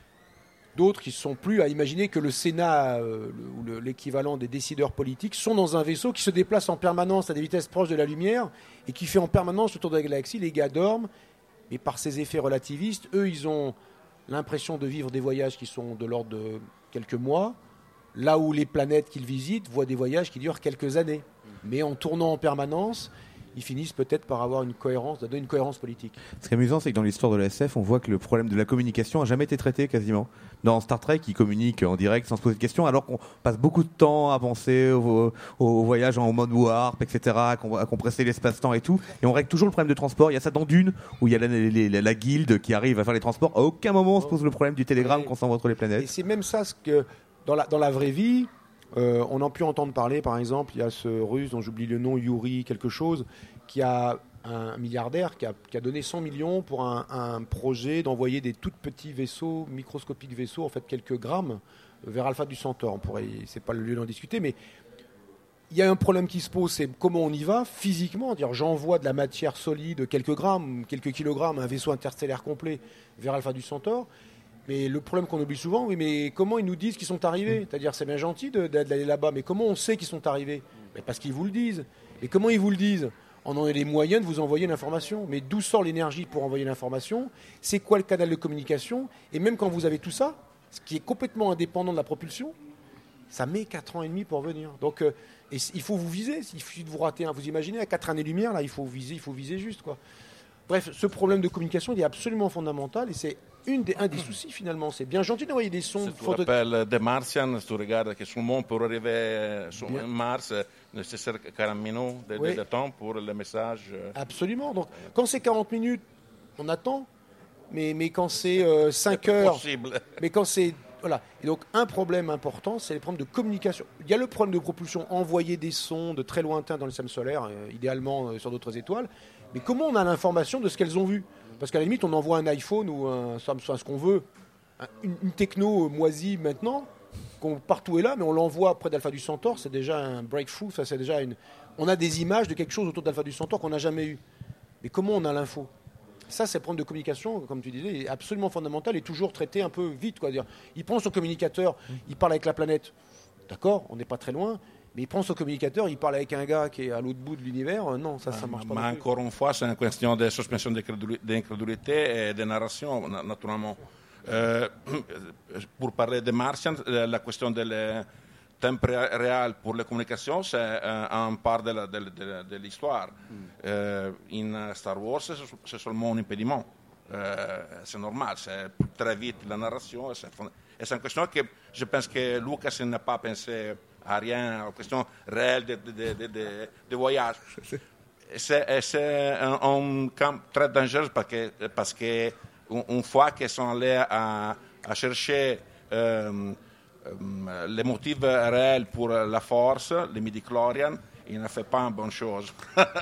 Speaker 3: d'autres qui ne sont plus à imaginer que le Sénat euh, le, ou le, l'équivalent des décideurs politiques sont dans un vaisseau qui se déplace en permanence à des vitesses proches de la lumière et qui fait en permanence le tour de la galaxie. Les gars dorment, mais par ces effets relativistes, eux, ils ont l'impression de vivre des voyages qui sont de l'ordre de quelques mois, là où les planètes qu'ils visitent voient des voyages qui durent quelques années. Mais en tournant en permanence, ils finissent peut-être par avoir une cohérence, donner une cohérence politique.
Speaker 4: Ce qui est amusant, c'est que dans l'histoire de la S F, on voit que le problème de la communication n'a jamais été traité quasiment. Dans Star Trek, ils communiquent en direct sans se poser de questions, alors qu'on passe beaucoup de temps à penser au, au, au voyage en mode warp, et cetera, à compresser l'espace-temps et tout, et on règle toujours le problème de transport. Il y a ça dans Dune, où il y a la, la, la, la guilde qui arrive à faire les transports. À aucun moment on se pose le problème du télégramme qu'on s'envoie entre les planètes.
Speaker 3: Et c'est même ça ce que dans la, dans la vraie vie. Euh, on a pu entendre parler, par exemple, il y a ce russe dont j'oublie le nom, Yuri quelque chose, qui a un milliardaire qui a, qui a donné cent millions pour un, un projet d'envoyer des tout petits vaisseaux, microscopiques vaisseaux, en fait quelques grammes, vers Alpha du Centaure. On pourrait, c'est pas le lieu d'en discuter, mais il y a un problème qui se pose, c'est comment on y va physiquement. Dire, j'envoie de la matière solide, quelques grammes, quelques kilogrammes, un vaisseau interstellaire complet vers Alpha du Centaure. Mais le problème qu'on oublie souvent, oui, mais comment ils nous disent qu'ils sont arrivés ? C'est-à-dire, c'est bien gentil de, de, d'aller là-bas, mais comment on sait qu'ils sont arrivés ? Mais parce qu'ils vous le disent. Et comment ils vous le disent ? On en a les moyens de vous envoyer l'information. Mais d'où sort l'énergie pour envoyer l'information ? C'est quoi le canal de communication ? Et même quand vous avez tout ça, ce qui est complètement indépendant de la propulsion, ça met quatre ans et demi pour venir. Donc, euh, et il faut vous viser. Il suffit de vous rater un. Vous imaginez, à quatre années-lumière, là, il faut viser, il faut viser juste, quoi. Bref, ce problème de communication, il est absolument fondamental et c'est une des, un des soucis finalement. C'est bien gentil d'envoyer des sondes.
Speaker 2: Si tu photo... rappelles The Martian, si tu regardes que sur le monde, pour arriver sur bien. Mars, nécessaire quarante minutes de, oui. de, de temps pour le message.
Speaker 3: Absolument. Donc, quand c'est quarante minutes, on attend. Mais, mais quand c'est euh, cinq heures...
Speaker 2: Possible.
Speaker 3: Mais quand c'est... Voilà. Et donc, un problème important, c'est les problèmes de communication. Il y a le problème de propulsion, envoyer des sondes très lointains dans le système solaire, euh, idéalement euh, sur d'autres étoiles. Mais comment on a l'information de ce qu'elles ont vu ? Parce qu'à la limite, on envoie un iPhone ou un Samsung, ce qu'on veut, une, une techno moisie maintenant, qu'on, partout est là, mais on l'envoie près d'Alpha du Centaure, c'est déjà un breakthrough, ça c'est déjà une... On a des images de quelque chose autour d'Alpha du Centaure qu'on n'a jamais eu. Mais comment on a l'info ? Ça, c'est le problème de communication, comme tu disais, est absolument fondamental et toujours traité un peu vite, quoi. Dire, il prend son communicateur, il parle avec la planète. D'accord, on n'est pas très loin. Mais il prend son communicateur, il parle avec un gars qui est à l'autre bout de l'univers. Non, ça, ça marche pas.
Speaker 2: Mais encore une fois, c'est une question de suspension d'incrédulité et de narration, naturellement. Euh, pour parler de Martian, la question du temps réel pour la communication, c'est un part de, la, de, de, de l'histoire. Mm. Euh, in Star Wars, c'est seulement un impédiment. Euh, c'est normal, c'est très vite la narration. Et c'est, et c'est une question que je pense que Lucas n'a pas pensé à rien, aux questions réelles de, de, de, de, de voyage. C'est, c'est un, un camp très dangereux parce que, parce que une fois qu'ils sont allés à, à chercher euh, euh, les motifs réels pour la force, les midi-chlorians, il ne fait pas une bonne chose.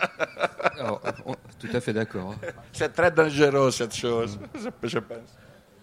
Speaker 1: Alors, on, tout à fait d'accord.
Speaker 2: C'est très dangereux cette chose, je, je pense.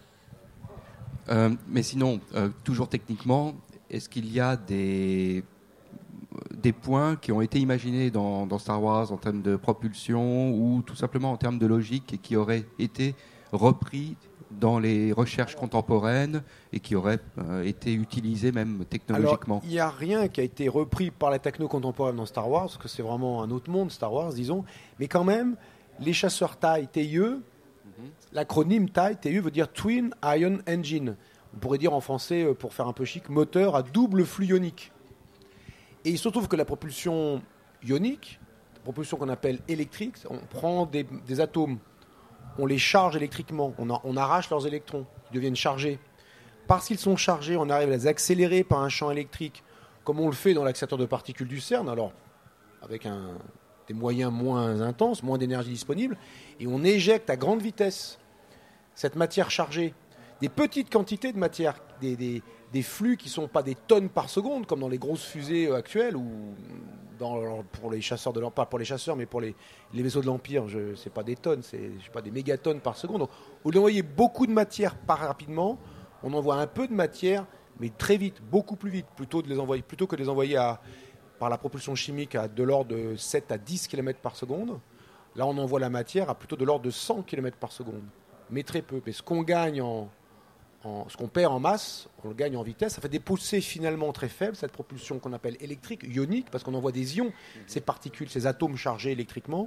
Speaker 1: Euh, mais sinon, euh, toujours techniquement, est-ce qu'il y a des, des points qui ont été imaginés dans, dans Star Wars en termes de propulsion ou tout simplement en termes de logique et qui auraient été repris dans les recherches contemporaines et qui auraient euh, été utilisés même technologiquement ?
Speaker 3: Alors, il n'y a rien qui a été repris par la techno contemporaine dans Star Wars, parce que c'est vraiment un autre monde, Star Wars, disons. Mais quand même, les chasseurs TIE, T I E, mm-hmm. l'acronyme TIE, T I E veut dire Twin Ion Engine. On pourrait dire en français, pour faire un peu chic, moteur à double flux ionique. Et il se trouve que la propulsion ionique, la propulsion qu'on appelle électrique, on prend des, des atomes, on les charge électriquement, on, a, on arrache leurs électrons, ils deviennent chargés. Parce qu'ils sont chargés, on arrive à les accélérer par un champ électrique, comme on le fait dans l'accélérateur de particules du CERN, alors avec un, des moyens moins intenses, moins d'énergie disponible, et on éjecte à grande vitesse cette matière chargée. des petites quantités de matière, des, des, des flux qui ne sont pas des tonnes par seconde, comme dans les grosses fusées actuelles, ou dans, pour les chasseurs de l'Empire, pas pour les chasseurs, mais pour les, les vaisseaux de l'Empire, ce n'est pas des tonnes, c'est je sais pas, des mégatonnes par seconde. Donc, au lieu d'envoyer beaucoup de matière par rapidement, on envoie un peu de matière, mais très vite, beaucoup plus vite, plutôt, de les envoyer, plutôt que de les envoyer à, par la propulsion chimique à de l'ordre de sept à dix kilomètres par seconde. Là, on envoie la matière à plutôt de l'ordre de cent kilomètres par seconde, mais très peu. Mais ce qu'on gagne en, en, ce qu'on perd en masse, on le gagne en vitesse. Ça fait des poussées finalement très faibles, cette propulsion qu'on appelle électrique, ionique, parce qu'on envoie des ions, ces particules, ces atomes chargés électriquement,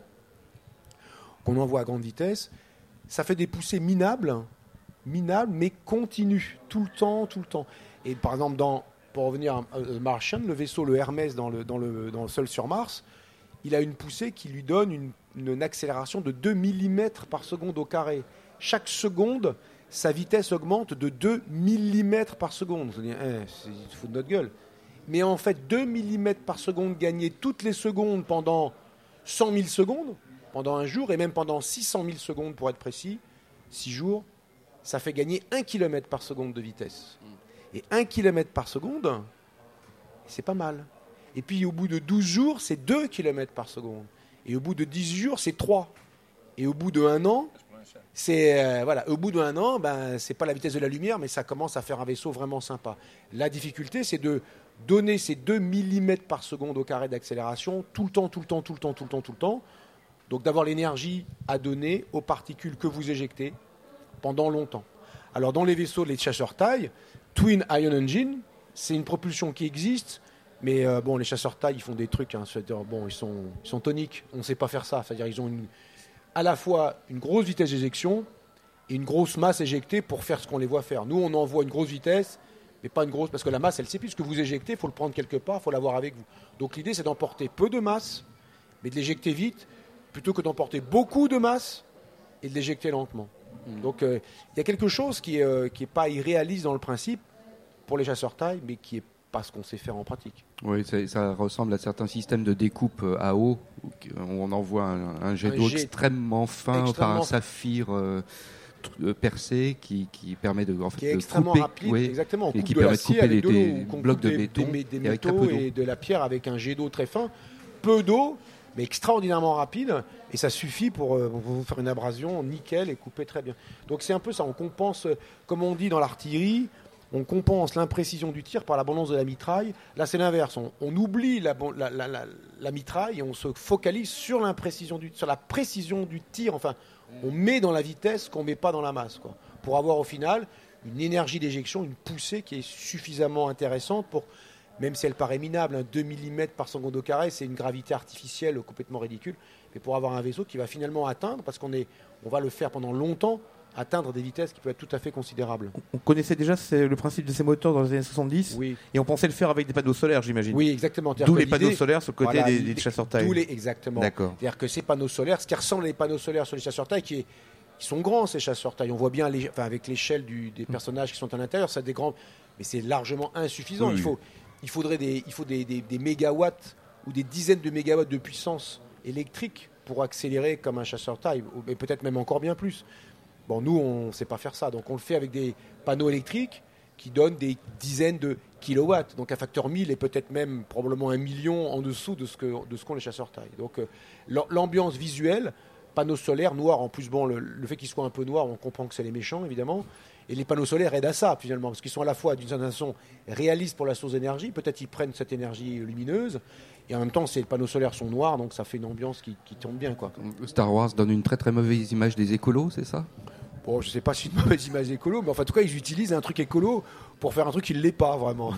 Speaker 3: qu'on envoie à grande vitesse. Ça fait des poussées minables, minables, mais continues, tout le temps, tout le temps. Et par exemple, dans, pour revenir à euh, Martian, le vaisseau, le Hermès, dans le, dans le, dans le Seul sur Mars, il a une poussée qui lui donne une, une accélération de deux millimètres par seconde au carré. Chaque seconde, sa vitesse augmente de deux millimètres par seconde. Vous allez dire, eh, c'est, il se fout de notre gueule. Mais en fait, deux millimètres par seconde gagnés toutes les secondes pendant cent mille secondes, pendant un jour, et même pendant six cent mille secondes pour être précis, six jours, ça fait gagner un kilomètre par seconde de vitesse. Et un kilomètre par seconde, c'est pas mal. Et puis au bout de douze jours, c'est deux kilomètres par seconde. Et au bout de dix jours, c'est trois. Et au bout d'un an, c'est euh, voilà, au bout d'un an, ben c'est pas la vitesse de la lumière, mais ça commence à faire un vaisseau vraiment sympa. La difficulté, c'est de donner ces deux millimètres par seconde au carré d'accélération tout le temps, tout le temps, tout le temps, tout le temps, tout le temps. Donc d'avoir l'énergie à donner aux particules que vous éjectez pendant longtemps. Alors dans les vaisseaux, les chasseurs taille, Twin Ion Engine, c'est une propulsion qui existe. Mais euh, bon, les chasseurs taille, ils font des trucs, hein, c'est-à-dire, bon, ils sont, ils sont toniques, on ne sait pas faire ça. C'est-à-dire ils ont une, à la fois une grosse vitesse d'éjection et une grosse masse éjectée pour faire ce qu'on les voit faire. Nous, on envoie une grosse vitesse, mais pas une grosse, parce que la masse, elle sait plus. Ce que vous éjectez, il faut le prendre quelque part, il faut l'avoir avec vous. Donc l'idée, c'est d'emporter peu de masse, mais de l'éjecter vite, plutôt que d'emporter beaucoup de masse et de l'éjecter lentement. Mmh. Donc il euh, y a quelque chose qui n'est euh, qui est pas irréaliste dans le principe pour les chasseurs taille, mais qui est pas ce qu'on sait faire en pratique.
Speaker 1: Oui, ça ressemble à certains systèmes de découpe à eau où on envoie un, un jet un d'eau jet extrêmement fin, extrêmement par un saphir euh, percé qui, qui permet de, en fait,
Speaker 3: qui est
Speaker 1: de
Speaker 3: extrêmement
Speaker 1: couper,
Speaker 3: rapide,
Speaker 1: oui,
Speaker 3: exactement. On
Speaker 1: et
Speaker 3: coupe
Speaker 1: qui
Speaker 3: de
Speaker 1: permet de
Speaker 3: l'acier
Speaker 1: couper
Speaker 3: avec
Speaker 1: des,
Speaker 3: de
Speaker 1: des
Speaker 3: l'eau,
Speaker 1: blocs de
Speaker 3: des,
Speaker 1: béton
Speaker 3: des, des, des
Speaker 1: et avec très peu
Speaker 3: métaux
Speaker 1: d'eau.
Speaker 3: Et de la pierre avec un jet d'eau très fin, peu d'eau, mais extraordinairement rapide, et ça suffit pour, pour vous faire une abrasion nickel et couper très bien. Donc c'est un peu ça, on compense, comme on dit dans l'artillerie, on compense l'imprécision du tir par l'abondance de la mitraille. Là, c'est l'inverse. On, on oublie la, la, la, la, la mitraille et on se focalise sur l'imprécision du, sur la précision du tir. Enfin, on met dans la vitesse qu'on ne met pas dans la masse, quoi, pour avoir au final une énergie d'éjection, une poussée qui est suffisamment intéressante pour, même si elle paraît minable, hein, deux millimètres par seconde au carré, c'est une gravité artificielle complètement ridicule, mais pour avoir un vaisseau qui va finalement atteindre, parce qu'on est, on va le faire pendant longtemps, atteindre des vitesses qui peuvent être tout à fait considérables.
Speaker 4: On connaissait déjà le principe de ces moteurs dans les années soixante-dix,
Speaker 3: oui.
Speaker 4: Et on pensait le faire avec des panneaux solaires, j'imagine.
Speaker 3: Oui, exactement.
Speaker 4: D'où les panneaux solaires sur le côté
Speaker 3: voilà,
Speaker 4: des, des chasseurs taille.
Speaker 3: Les, exactement.
Speaker 4: D'accord.
Speaker 3: C'est-à-dire que ces panneaux solaires, ce qui ressemble à les panneaux solaires sur les chasseurs taille, qui, est, qui sont grands, ces chasseurs taille. On voit bien, les, enfin, avec l'échelle du, des personnages qui sont à l'intérieur, ça des grands, mais c'est largement insuffisant. Oui, il, faut, il faudrait des, il faut des, des, des mégawatts ou des dizaines de mégawatts de puissance électrique pour accélérer comme un chasseur taille, et peut-être même encore bien plus. Bon, nous, on ne sait pas faire ça. Donc, on le fait avec des panneaux électriques qui donnent des dizaines de kilowatts. Donc, un facteur mille et peut-être même probablement un million en dessous de ce, que, de ce qu'ont les chasseurs taille. Donc, euh, l'ambiance visuelle, panneaux solaires noirs. En plus, bon, le, le fait qu'ils soient un peu noirs, on comprend que c'est les méchants, évidemment. Et les panneaux solaires aident à ça, finalement, parce qu'ils sont à la fois, d'une certaine façon, réalistes pour la source d'énergie. Peut-être ils prennent cette énergie lumineuse. Et en même temps, ces panneaux solaires sont noirs, donc ça fait une ambiance qui, qui tombe bien, quoi.
Speaker 1: Star Wars donne une très très mauvaise image des écolos, c'est ça ?
Speaker 3: Bon, je ne sais pas si c'est une mauvaise image écolo, mais enfin, en tout cas, ils utilisent un truc écolo pour faire un truc qui ne l'est pas, vraiment.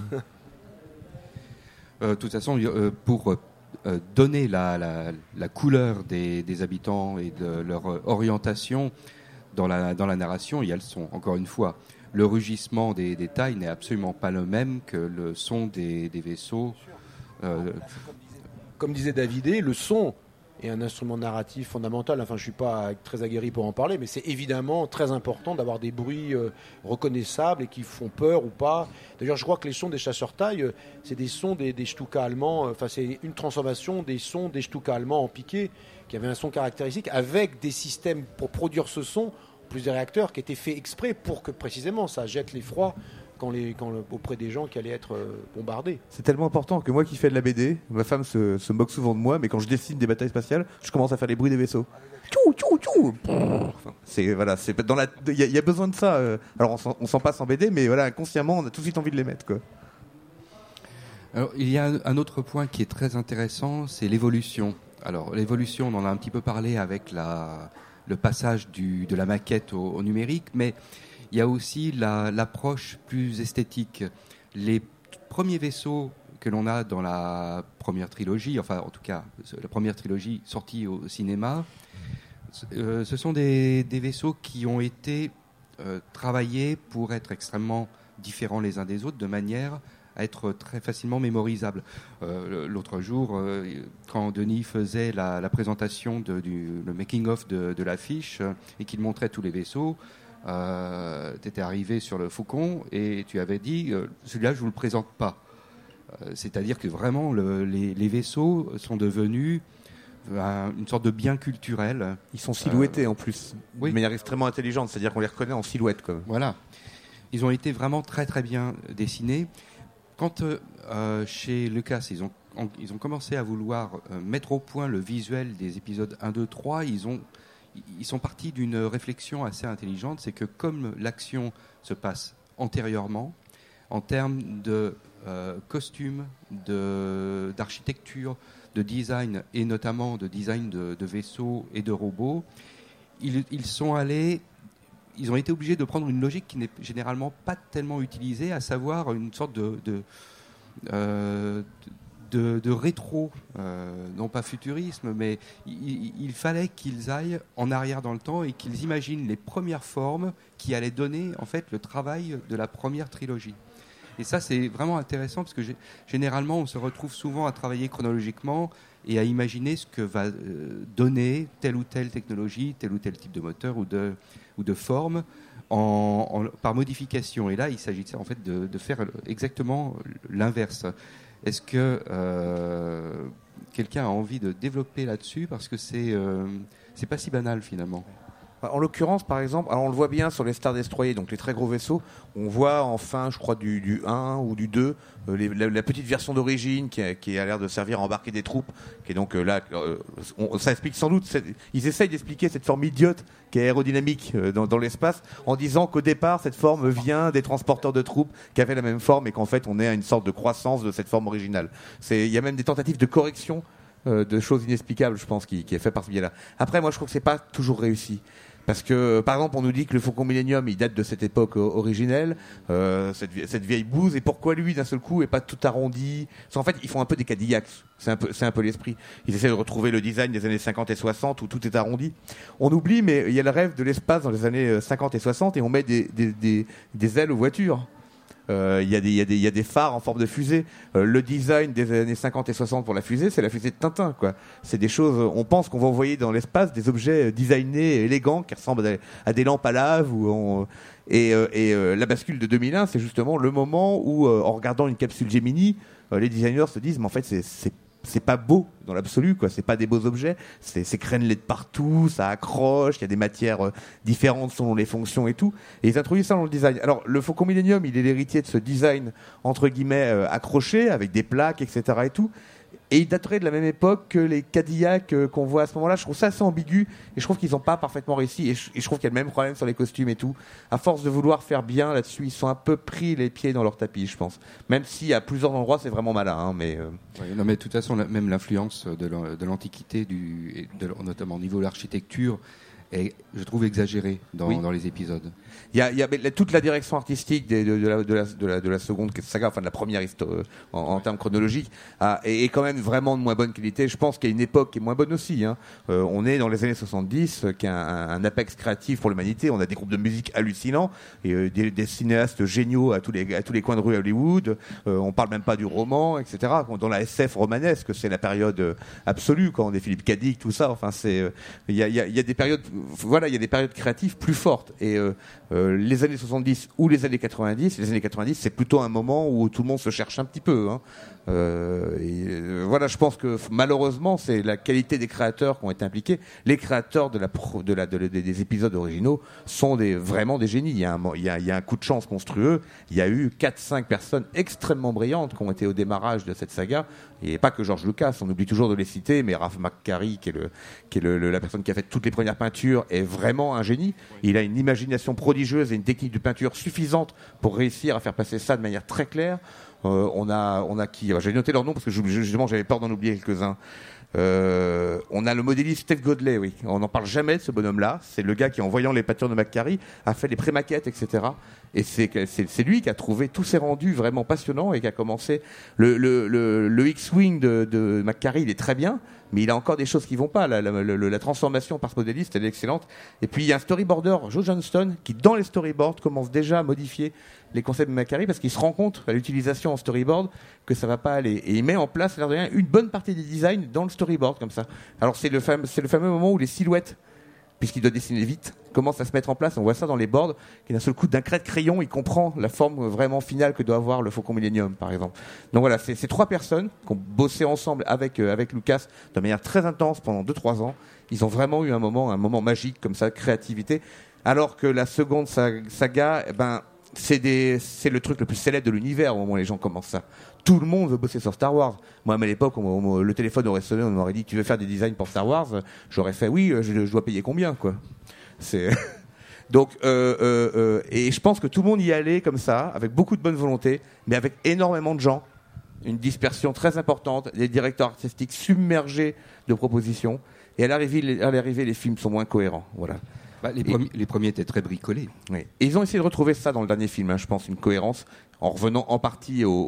Speaker 1: Euh, de toute façon, euh, pour euh, donner la, la, la couleur des, des habitants et de leur orientation dans la, dans la narration, il y a le son. Encore une fois, le rugissement des, des tailles n'est absolument pas le même que le son des, des vaisseaux. Euh,
Speaker 3: Comme disait Davidé, le son est un instrument narratif fondamental. Enfin, je ne suis pas très aguerri pour en parler, mais c'est évidemment très important d'avoir des bruits euh, reconnaissables et qui font peur ou pas. D'ailleurs, je crois que les sons des chasseurs taille, euh, c'est des sons des, des Stuka allemands. Enfin, euh, c'est une transformation des sons des Stuka allemands en piqué, qui avaient un son caractéristique, avec des systèmes pour produire ce son plus des réacteurs qui étaient faits exprès pour que précisément ça jette les froids quand les, quand le, auprès des gens qui allaient être euh, bombardés.
Speaker 4: C'est tellement important que moi qui fais de la B D, ma femme se, se moque souvent de moi, mais quand je dessine des batailles spatiales, je commence à faire les bruits des vaisseaux. Tchou, tchou, tchou. Enfin, c'est voilà, c'est dans la, il y, y a besoin de ça. Euh, alors on s'en, on s'en passe en B D, mais voilà, inconsciemment, on a tout de suite envie de les mettre, quoi.
Speaker 1: Alors, il y a un, un autre point qui est très intéressant, c'est l'évolution. Alors, l'évolution, on en a un petit peu parlé avec la, le passage du, de la maquette au, au numérique, mais il y a aussi la, l'approche plus esthétique. Les premiers vaisseaux que l'on a dans la première trilogie, enfin, en tout cas, la première trilogie sortie au cinéma, euh, ce sont des, des vaisseaux qui ont été euh, travaillés pour être extrêmement différents les uns des autres, de manière à être très facilement mémorisable. Euh, l'autre jour, euh, quand Denis faisait la, la présentation de, du le making-of de, de l'affiche euh, et qu'il montrait tous les vaisseaux, euh, tu étais arrivé sur le Faucon et tu avais dit euh, « celui-là, je ne vous le présente pas euh, ». C'est-à-dire que vraiment, le, les, les vaisseaux sont devenus un, une sorte de bien culturel.
Speaker 4: Ils sont silhouettés euh, en plus,
Speaker 1: oui.
Speaker 4: de manière extrêmement intelligente, c'est-à-dire qu'on les reconnaît en silhouette, quoi.
Speaker 1: Voilà. Ils ont été vraiment très très bien dessinés. Quand euh, chez Lucas, ils ont, on, ils ont commencé à vouloir euh, mettre au point le visuel des épisodes un, deux, trois, ils, ont, ils sont partis d'une réflexion assez intelligente, c'est que comme l'action se passe antérieurement, en termes de euh, costumes, de, d'architecture, de design, et notamment de design de, de vaisseaux et de robots, ils, ils sont allés... Ils ont été obligés de prendre une logique qui n'est généralement pas tellement utilisée, à savoir une sorte de, de, euh, de, de rétro, euh, non pas futurisme, mais il, il fallait qu'ils aillent en arrière dans le temps et qu'ils imaginent les premières formes qui allaient donner en fait le travail de la première trilogie. Et ça, c'est vraiment intéressant parce que généralement, on se retrouve souvent à travailler chronologiquement et à imaginer ce que va euh, donner telle ou telle technologie, tel ou tel type de moteur ou de, ou de forme en, en, par modification. Et là, il s'agit en fait de, de faire exactement l'inverse. Est-ce que euh, quelqu'un a envie de développer là-dessus parce que c'est euh, c'est pas si banal finalement.
Speaker 4: En l'occurrence, par exemple, alors on le voit bien sur les Star Destroyer, donc les très gros vaisseaux, on voit enfin, je crois, du, du un ou du deux, euh, les, la, la petite version d'origine qui a, qui a l'air de servir à embarquer des troupes, qui est donc euh, là, euh, on, ça explique sans doute, cette, ils essayent d'expliquer cette forme idiote qui est aérodynamique euh, dans, dans l'espace, en disant qu'au départ, cette forme vient des transporteurs de troupes qui avaient la même forme et qu'en fait, on est à une sorte de croissance de cette forme originale. C'est, il y a même des tentatives de correction euh, de choses inexplicables, je pense, qui, qui est fait par ce biais-là. Après, moi, je trouve que c'est pas toujours réussi. Parce que, par exemple, on nous dit que le Faucon Millenium, il date de cette époque originelle, euh, cette, vie, cette vieille bouse, et pourquoi lui, d'un seul coup, est pas tout arrondi? En fait, ils font un peu des Cadillacs, c'est un peu, c'est un peu l'esprit. Ils essaient de retrouver le design des années cinquante et soixante, où tout est arrondi. On oublie, mais il y a le rêve de l'espace dans les années cinquante et soixante, et on met des, des, des, des ailes aux voitures. Il euh, y, y, y a des phares en forme de fusée. Euh, le design des années cinquante et soixante pour la fusée, c'est la fusée de Tintin, quoi. C'est des choses, on pense qu'on va envoyer dans l'espace des objets designés, élégants, qui ressemblent à des, à des lampes à lave. Où on, et euh, et euh, la bascule de deux mille un, c'est justement le moment où, euh, en regardant une capsule Gemini, euh, les designers se disent, mais en fait, c'est, c'est c'est pas beau dans l'absolu, quoi. C'est pas des beaux objets, c'est, c'est crénelé de partout, ça accroche, il y a des matières euh, différentes selon les fonctions et tout. Et ils introduisent ça dans le design. Alors, le Faucon Millenium, il est l'héritier de ce design, entre guillemets, euh, accroché, avec des plaques, et cetera et tout. Et il daterait de la même époque que les Cadillacs euh, qu'on voit à ce moment-là. Je trouve ça assez ambigu et je trouve qu'ils n'ont pas parfaitement réussi. Et je, et je trouve qu'il y a le même problème sur les costumes et tout. À force de vouloir faire bien là-dessus, ils sont un peu pris les pieds dans leur tapis, je pense. Même si à plusieurs endroits, c'est vraiment malin. Hein, mais, euh...
Speaker 1: oui, non, mais de toute façon, la, même l'influence de l'Antiquité, du, et de, notamment au niveau de l'architecture, est, je trouve, exagérée dans, oui. dans les épisodes.
Speaker 4: Il y a, il y a toute la direction artistique de, de, de, la, de, la, de, la, de la seconde saga, enfin de la première histoire, en, en termes chronologiques, a, est, est quand même vraiment de moins bonne qualité. Je pense qu'il y a une époque qui est moins bonne aussi. Hein. Euh, on est dans les années soixante-dix, qui est un, un apex créatif pour l'humanité. On a des groupes de musique hallucinants, et euh, des, des cinéastes géniaux à tous les, à tous les coins de rue à Hollywood. Euh, on parle même pas du roman, et cetera. Dans la S F romanesque, c'est la période absolue, quand on est Philippe Cadic, tout ça. Enfin, c'est, il y a, il y a, il y a des périodes voilà, il y a des périodes créatives plus fortes. Et euh, euh, les années soixante-dix ou les années quatre-vingt-dix, les années quatre-vingt-dix, c'est plutôt un moment où tout le monde se cherche un petit peu. Hein. Euh, et, euh, voilà, je pense que malheureusement, c'est la qualité des créateurs qui ont été impliqués. Les créateurs de la, pro, de la de, de, des épisodes originaux sont des, vraiment des génies. Il y, a un, il, y a, il y a un coup de chance monstrueux. Il y a eu quatre cinq personnes extrêmement brillantes qui ont été au démarrage de cette saga. Et pas que George Lucas, on oublie toujours de les citer, mais Ralph McQuarrie, qui est, le, qui est le, le, la personne qui a fait toutes les premières peintures, est vraiment un génie. Il a une imagination prodigieuse et une technique de peinture suffisante pour réussir à faire passer ça de manière très claire. Euh, on a, on a qui J'ai noté leur nom parce que justement j'avais peur d'en oublier quelques-uns. Euh, on a le modéliste Steve Godley, oui. On n'en parle jamais de ce bonhomme-là. C'est le gars qui, en voyant les peintures de McQuarrie, a fait les pré-maquettes, et cetera. Et c'est, c'est, c'est lui qui a trouvé tous ces rendus vraiment passionnants et qui a commencé. Le, le, le, le X-Wing de, de McQuarrie, il est très bien, mais il a encore des choses qui vont pas. La, la, la, la transformation par ce modéliste, elle est excellente. Et puis il y a un storyboarder, Joe Johnston, qui dans les storyboards commence déjà à modifier les concepts de McQuarrie parce qu'il se rend compte à l'utilisation en storyboard que ça va pas aller. Et il met en place, l'air de rien, une bonne partie des designs dans le storyboard comme ça. Alors c'est le fameux, c'est le fameux moment où les silhouettes, puisqu'il doit dessiner vite, commencent à se mettre en place. On voit ça dans les boards, qui d'un seul coup, d'un trait de crayon, il comprend la forme vraiment finale que doit avoir le Faucon Millenium, par exemple. Donc voilà, c'est ces trois personnes qui ont bossé ensemble avec, euh, avec Lucas de manière très intense pendant deux trois ans. Ils ont vraiment eu un moment, un moment magique comme ça, de créativité. Alors que la seconde saga, eh ben, c'est, des, c'est le truc le plus célèbre de l'univers au moment où les gens commencent ça. Tout le monde veut bosser sur Star Wars. Moi, à l'époque, on, on, le téléphone aurait sonné, on m'aurait dit tu veux faire des designs pour Star Wars, j'aurais fait oui, je, je dois payer combien, quoi. C'est donc euh, euh, euh, et je pense que tout le monde y allait comme ça, avec beaucoup de bonne volonté, mais avec énormément de gens, une dispersion très importante, des directeurs artistiques submergés de propositions, et à l'arrivée, à l'arrivée les films sont moins cohérents. Voilà.
Speaker 1: Bah, les, premiers, les premiers étaient très bricolés.
Speaker 4: Oui. Et ils ont essayé de retrouver ça dans le dernier film, hein, je pense, une cohérence, en revenant en partie au,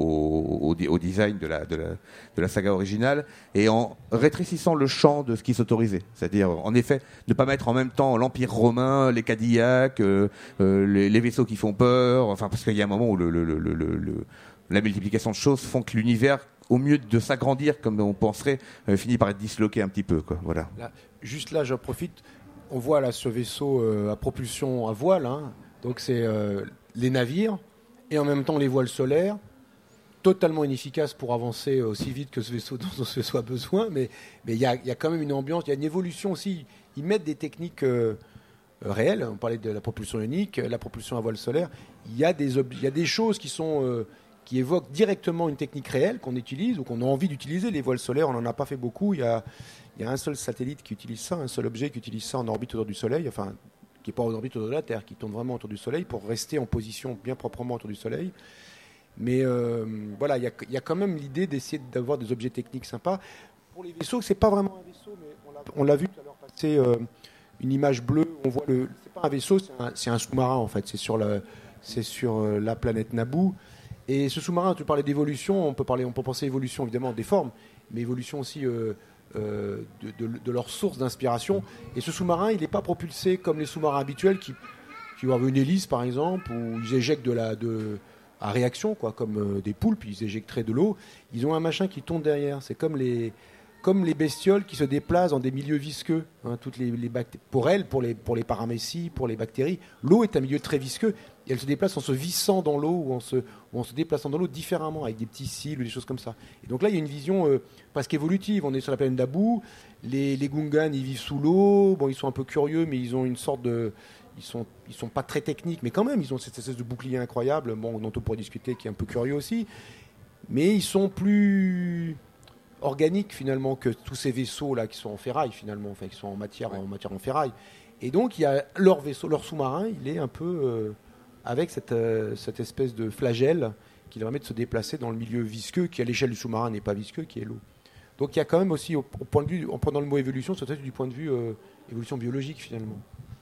Speaker 4: au, au, au design de la, de, la, de la saga originale et en rétrécissant le champ de ce qui s'autorisait. C'est-à-dire, en effet, ne pas mettre en même temps l'Empire romain, les Cadillacs, euh, euh, les, les vaisseaux qui font peur, enfin, parce qu'il y a un moment où le, le, le, le, le, la multiplication de choses font que l'univers, au mieux de s'agrandir comme on penserait, euh, finit par être disloqué un petit peu, quoi. Voilà.
Speaker 3: Là, juste là, j'en profite. On voit là ce vaisseau euh, à propulsion à voile, hein. Donc c'est euh, les navires et en même temps les voiles solaires, totalement inefficaces pour avancer aussi vite que ce vaisseau dont ce vaisseau a besoin, mais mais il y a, y a quand même une ambiance, il y a une évolution aussi. Ils mettent des techniques euh, réelles. On parlait de la propulsion unique, la propulsion à voile solaire. Il y a des ob- il y a des choses qui sont euh, qui évoquent directement une technique réelle qu'on utilise ou qu'on a envie d'utiliser. Les voiles solaires, on n'en a pas fait beaucoup. Il y a Il y a un seul satellite qui utilise ça, un seul objet qui utilise ça en orbite autour du Soleil, enfin, qui n'est pas en orbite autour de la Terre, qui tourne vraiment autour du Soleil pour rester en position bien proprement autour du Soleil. Mais euh, voilà, il y, y a quand même l'idée d'essayer d'avoir des objets techniques sympas. Pour les vaisseaux, c'est pas vraiment un vaisseau, mais on l'a, on l'a vu tout à l'heure passer euh, une image bleue. On voit le, c'est pas un vaisseau, c'est un, c'est un sous-marin en fait. C'est sur, le, c'est sur euh, la planète Naboo. Et ce sous-marin, tu parlais d'évolution, on peut parler, on peut penser évolution évidemment des formes, mais évolution aussi. Euh, Euh, de, de, de leur source d'inspiration. Et ce sous-marin, il n'est pas propulsé comme les sous-marins habituels qui, qui ont une hélice, par exemple, où ils éjectent de la, de, à réaction, quoi, comme euh, des poulpes, ils éjecteraient de l'eau. Ils ont un machin qui tourne derrière. C'est comme les, comme les bestioles qui se déplacent dans des milieux visqueux. Hein, toutes les, les bacté- pour elles, pour les, pour les paramécies, pour les bactéries, l'eau est un milieu très visqueux. Et elle se déplace en se vissant dans l'eau ou en se, ou en se déplaçant dans l'eau différemment, avec des petits cils ou des choses comme ça. Et donc là, il y a une vision euh, presque évolutive. On est sur la planète Naboo. Les, les Gungans, ils vivent sous l'eau. Bon, ils sont un peu curieux, mais ils ont une sorte de... Ils sont, ils sont pas très techniques, mais quand même, ils ont cette espèce de bouclier incroyable, bon, dont on pourrait discuter, qui est un peu curieux aussi. Mais ils sont plus organiques, finalement, que tous ces vaisseaux-là qui sont en ferraille, finalement, enfin, qui sont en matière, ouais. en matière en ferraille. Et donc, il y a leur vaisseau, leur sous-marin, il est un peu... Euh, avec cette, euh, cette espèce de flagelle qui leur permet de se déplacer dans le milieu visqueux, qui à l'échelle du sous-marin n'est pas visqueux, qui est l'eau. Donc il y a quand même aussi, au, au point de vue, en prenant le mot évolution, c'est peut-être du point de vue euh, évolution biologique finalement.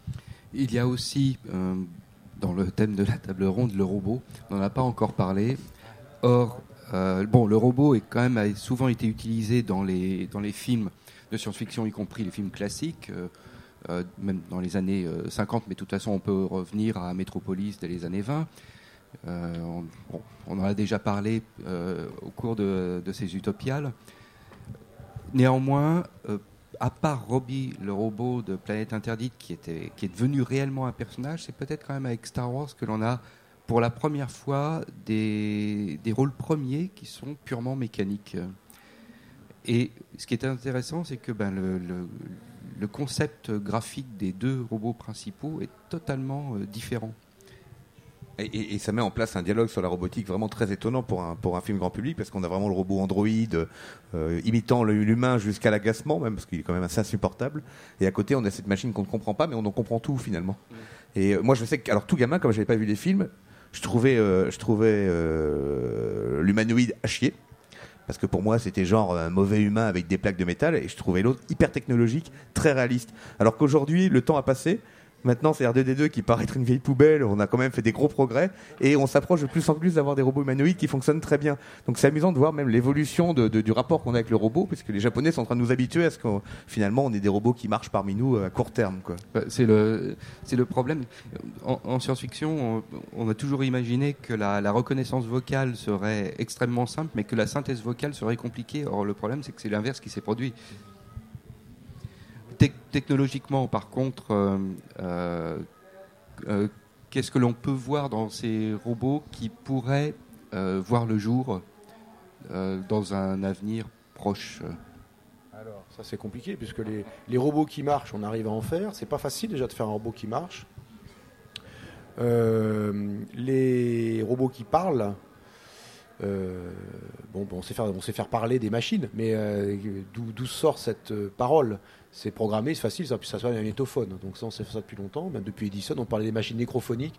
Speaker 1: Il y a aussi, euh, dans le thème de la table ronde, le robot. On n'en a pas encore parlé. Or, euh, bon, le robot est quand même, a souvent été utilisé dans les, dans les films de science-fiction, y compris les films classiques, euh, Euh, même dans les années euh, cinquante, mais de toute façon on peut revenir à Metropolis dès les années vingt. Euh, on, bon, on en a déjà parlé euh, au cours de, de ces utopiales. Néanmoins, euh, à part Robbie, le robot de Planète Interdite, qui, était, qui est devenu réellement un personnage, c'est peut-être quand même avec Star Wars que l'on a pour la première fois des, des rôles premiers qui sont purement mécaniques. Et ce qui est intéressant, c'est que ben, le, le, le concept graphique des deux robots principaux est totalement euh, différent.
Speaker 4: Et, et, et ça met en place un dialogue sur la robotique vraiment très étonnant pour un, pour un film grand public, parce qu'on a vraiment le robot androïde euh, imitant l'humain jusqu'à l'agacement, même parce qu'il est quand même assez insupportable. Et à côté, on a cette machine qu'on ne comprend pas, mais on en comprend tout finalement. Mmh. Et euh, moi, je sais que, alors tout gamin, comme je n'avais pas vu les films, je trouvais, euh, je trouvais euh, l'humanoïde à chier. Parce que pour moi, c'était genre un mauvais humain avec des plaques de métal, et je trouvais l'autre hyper technologique, très réaliste. Alors qu'aujourd'hui, le temps a passé. Maintenant, c'est R deux D deux qui paraît être une vieille poubelle. On a quand même fait des gros progrès et on s'approche de plus en plus d'avoir des robots humanoïdes qui fonctionnent très bien. Donc c'est amusant de voir même l'évolution de, de, du rapport qu'on a avec le robot, parce que les Japonais sont en train de nous habituer à ce qu'on finalement on ait des robots qui marchent parmi nous à court terme, quoi.
Speaker 1: C'est le, c'est le problème. En, en science-fiction, on, on a toujours imaginé que la, la reconnaissance vocale serait extrêmement simple, mais que la synthèse vocale serait compliquée. Or, le problème, c'est que c'est l'inverse qui s'est produit. Technologiquement, par contre, euh, euh, euh, qu'est-ce que l'on peut voir dans ces robots qui pourraient euh, voir le jour euh, dans un avenir proche?
Speaker 3: Alors, ça c'est compliqué, puisque les, les robots qui marchent, on arrive à en faire. C'est pas facile déjà de faire un robot qui marche. Euh, les robots qui parlent, euh, bon, bon, on sait faire, on sait faire parler des machines, mais euh, d'où, d'où sort cette euh, parole? C'est programmé, c'est facile, ça, ça soit un magnétophone. Donc ça, on sait faire ça depuis longtemps. Même depuis Edison, on parlait des machines nécrophoniques.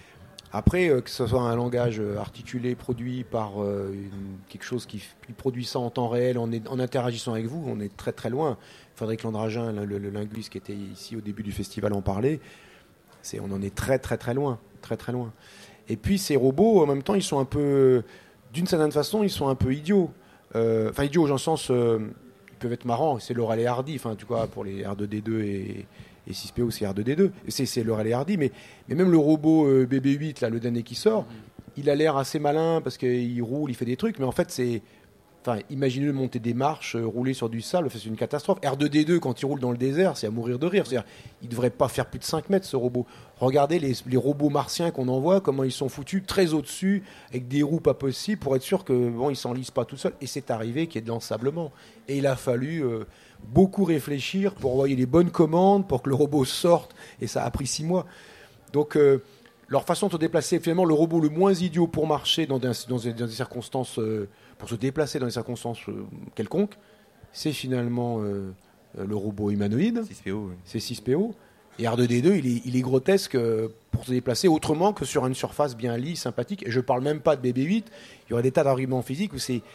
Speaker 3: Après, euh, que ce soit un langage articulé, produit par euh, une, quelque chose qui, qui produit ça en temps réel, en, en interagissant avec vous, on est très très loin. Frédéric Landragin, le, le, le linguiste qui était ici au début du festival, en parlait. C'est, on en est très très très loin, très très loin. Et puis ces robots, en même temps, ils sont un peu, d'une certaine façon, ils sont un peu idiots. Euh, enfin idiots, dans le sens... Euh, peuvent être marrants, c'est Laurel et Hardy, enfin tu vois, pour les R deux D deux et, et six P O c'est R deux D deux, c'est, c'est Laurel et Hardy, mais, mais même le robot euh, B B huit, là, le dernier qui sort, il a l'air assez malin parce qu'il roule, il fait des trucs, mais en fait c'est, enfin imaginez-le monter des marches, euh, rouler sur du sable, c'est une catastrophe. R deux D deux quand il roule dans le désert, c'est à mourir de rire, c'est-à-dire il devrait pas faire plus de cinq mètres ce robot. Regardez les, les robots martiens qu'on envoie, comment ils sont foutus très au-dessus, avec des roues pas possibles, pour être sûr que bon, ils s'enlisent pas tout seuls. Et c'est arrivé qu'il y ait de l'ensablement. Et il a fallu euh, beaucoup réfléchir pour envoyer les bonnes commandes, pour que le robot sorte. Et ça a pris six mois. Donc euh, leur façon de se déplacer, finalement, le robot le moins idiot pour marcher dans des, dans des, dans des circonstances, euh, pour se déplacer dans des circonstances euh, quelconques, c'est finalement euh, le robot humanoïde.
Speaker 4: six P O, oui. C'est
Speaker 3: six P O. Et R deux D deux, il est, il est grotesque pour se déplacer autrement que sur une surface bien lisse, sympathique. Et je ne parle même pas de B B huit. Il y aurait des tas d'arguments physiques où c'est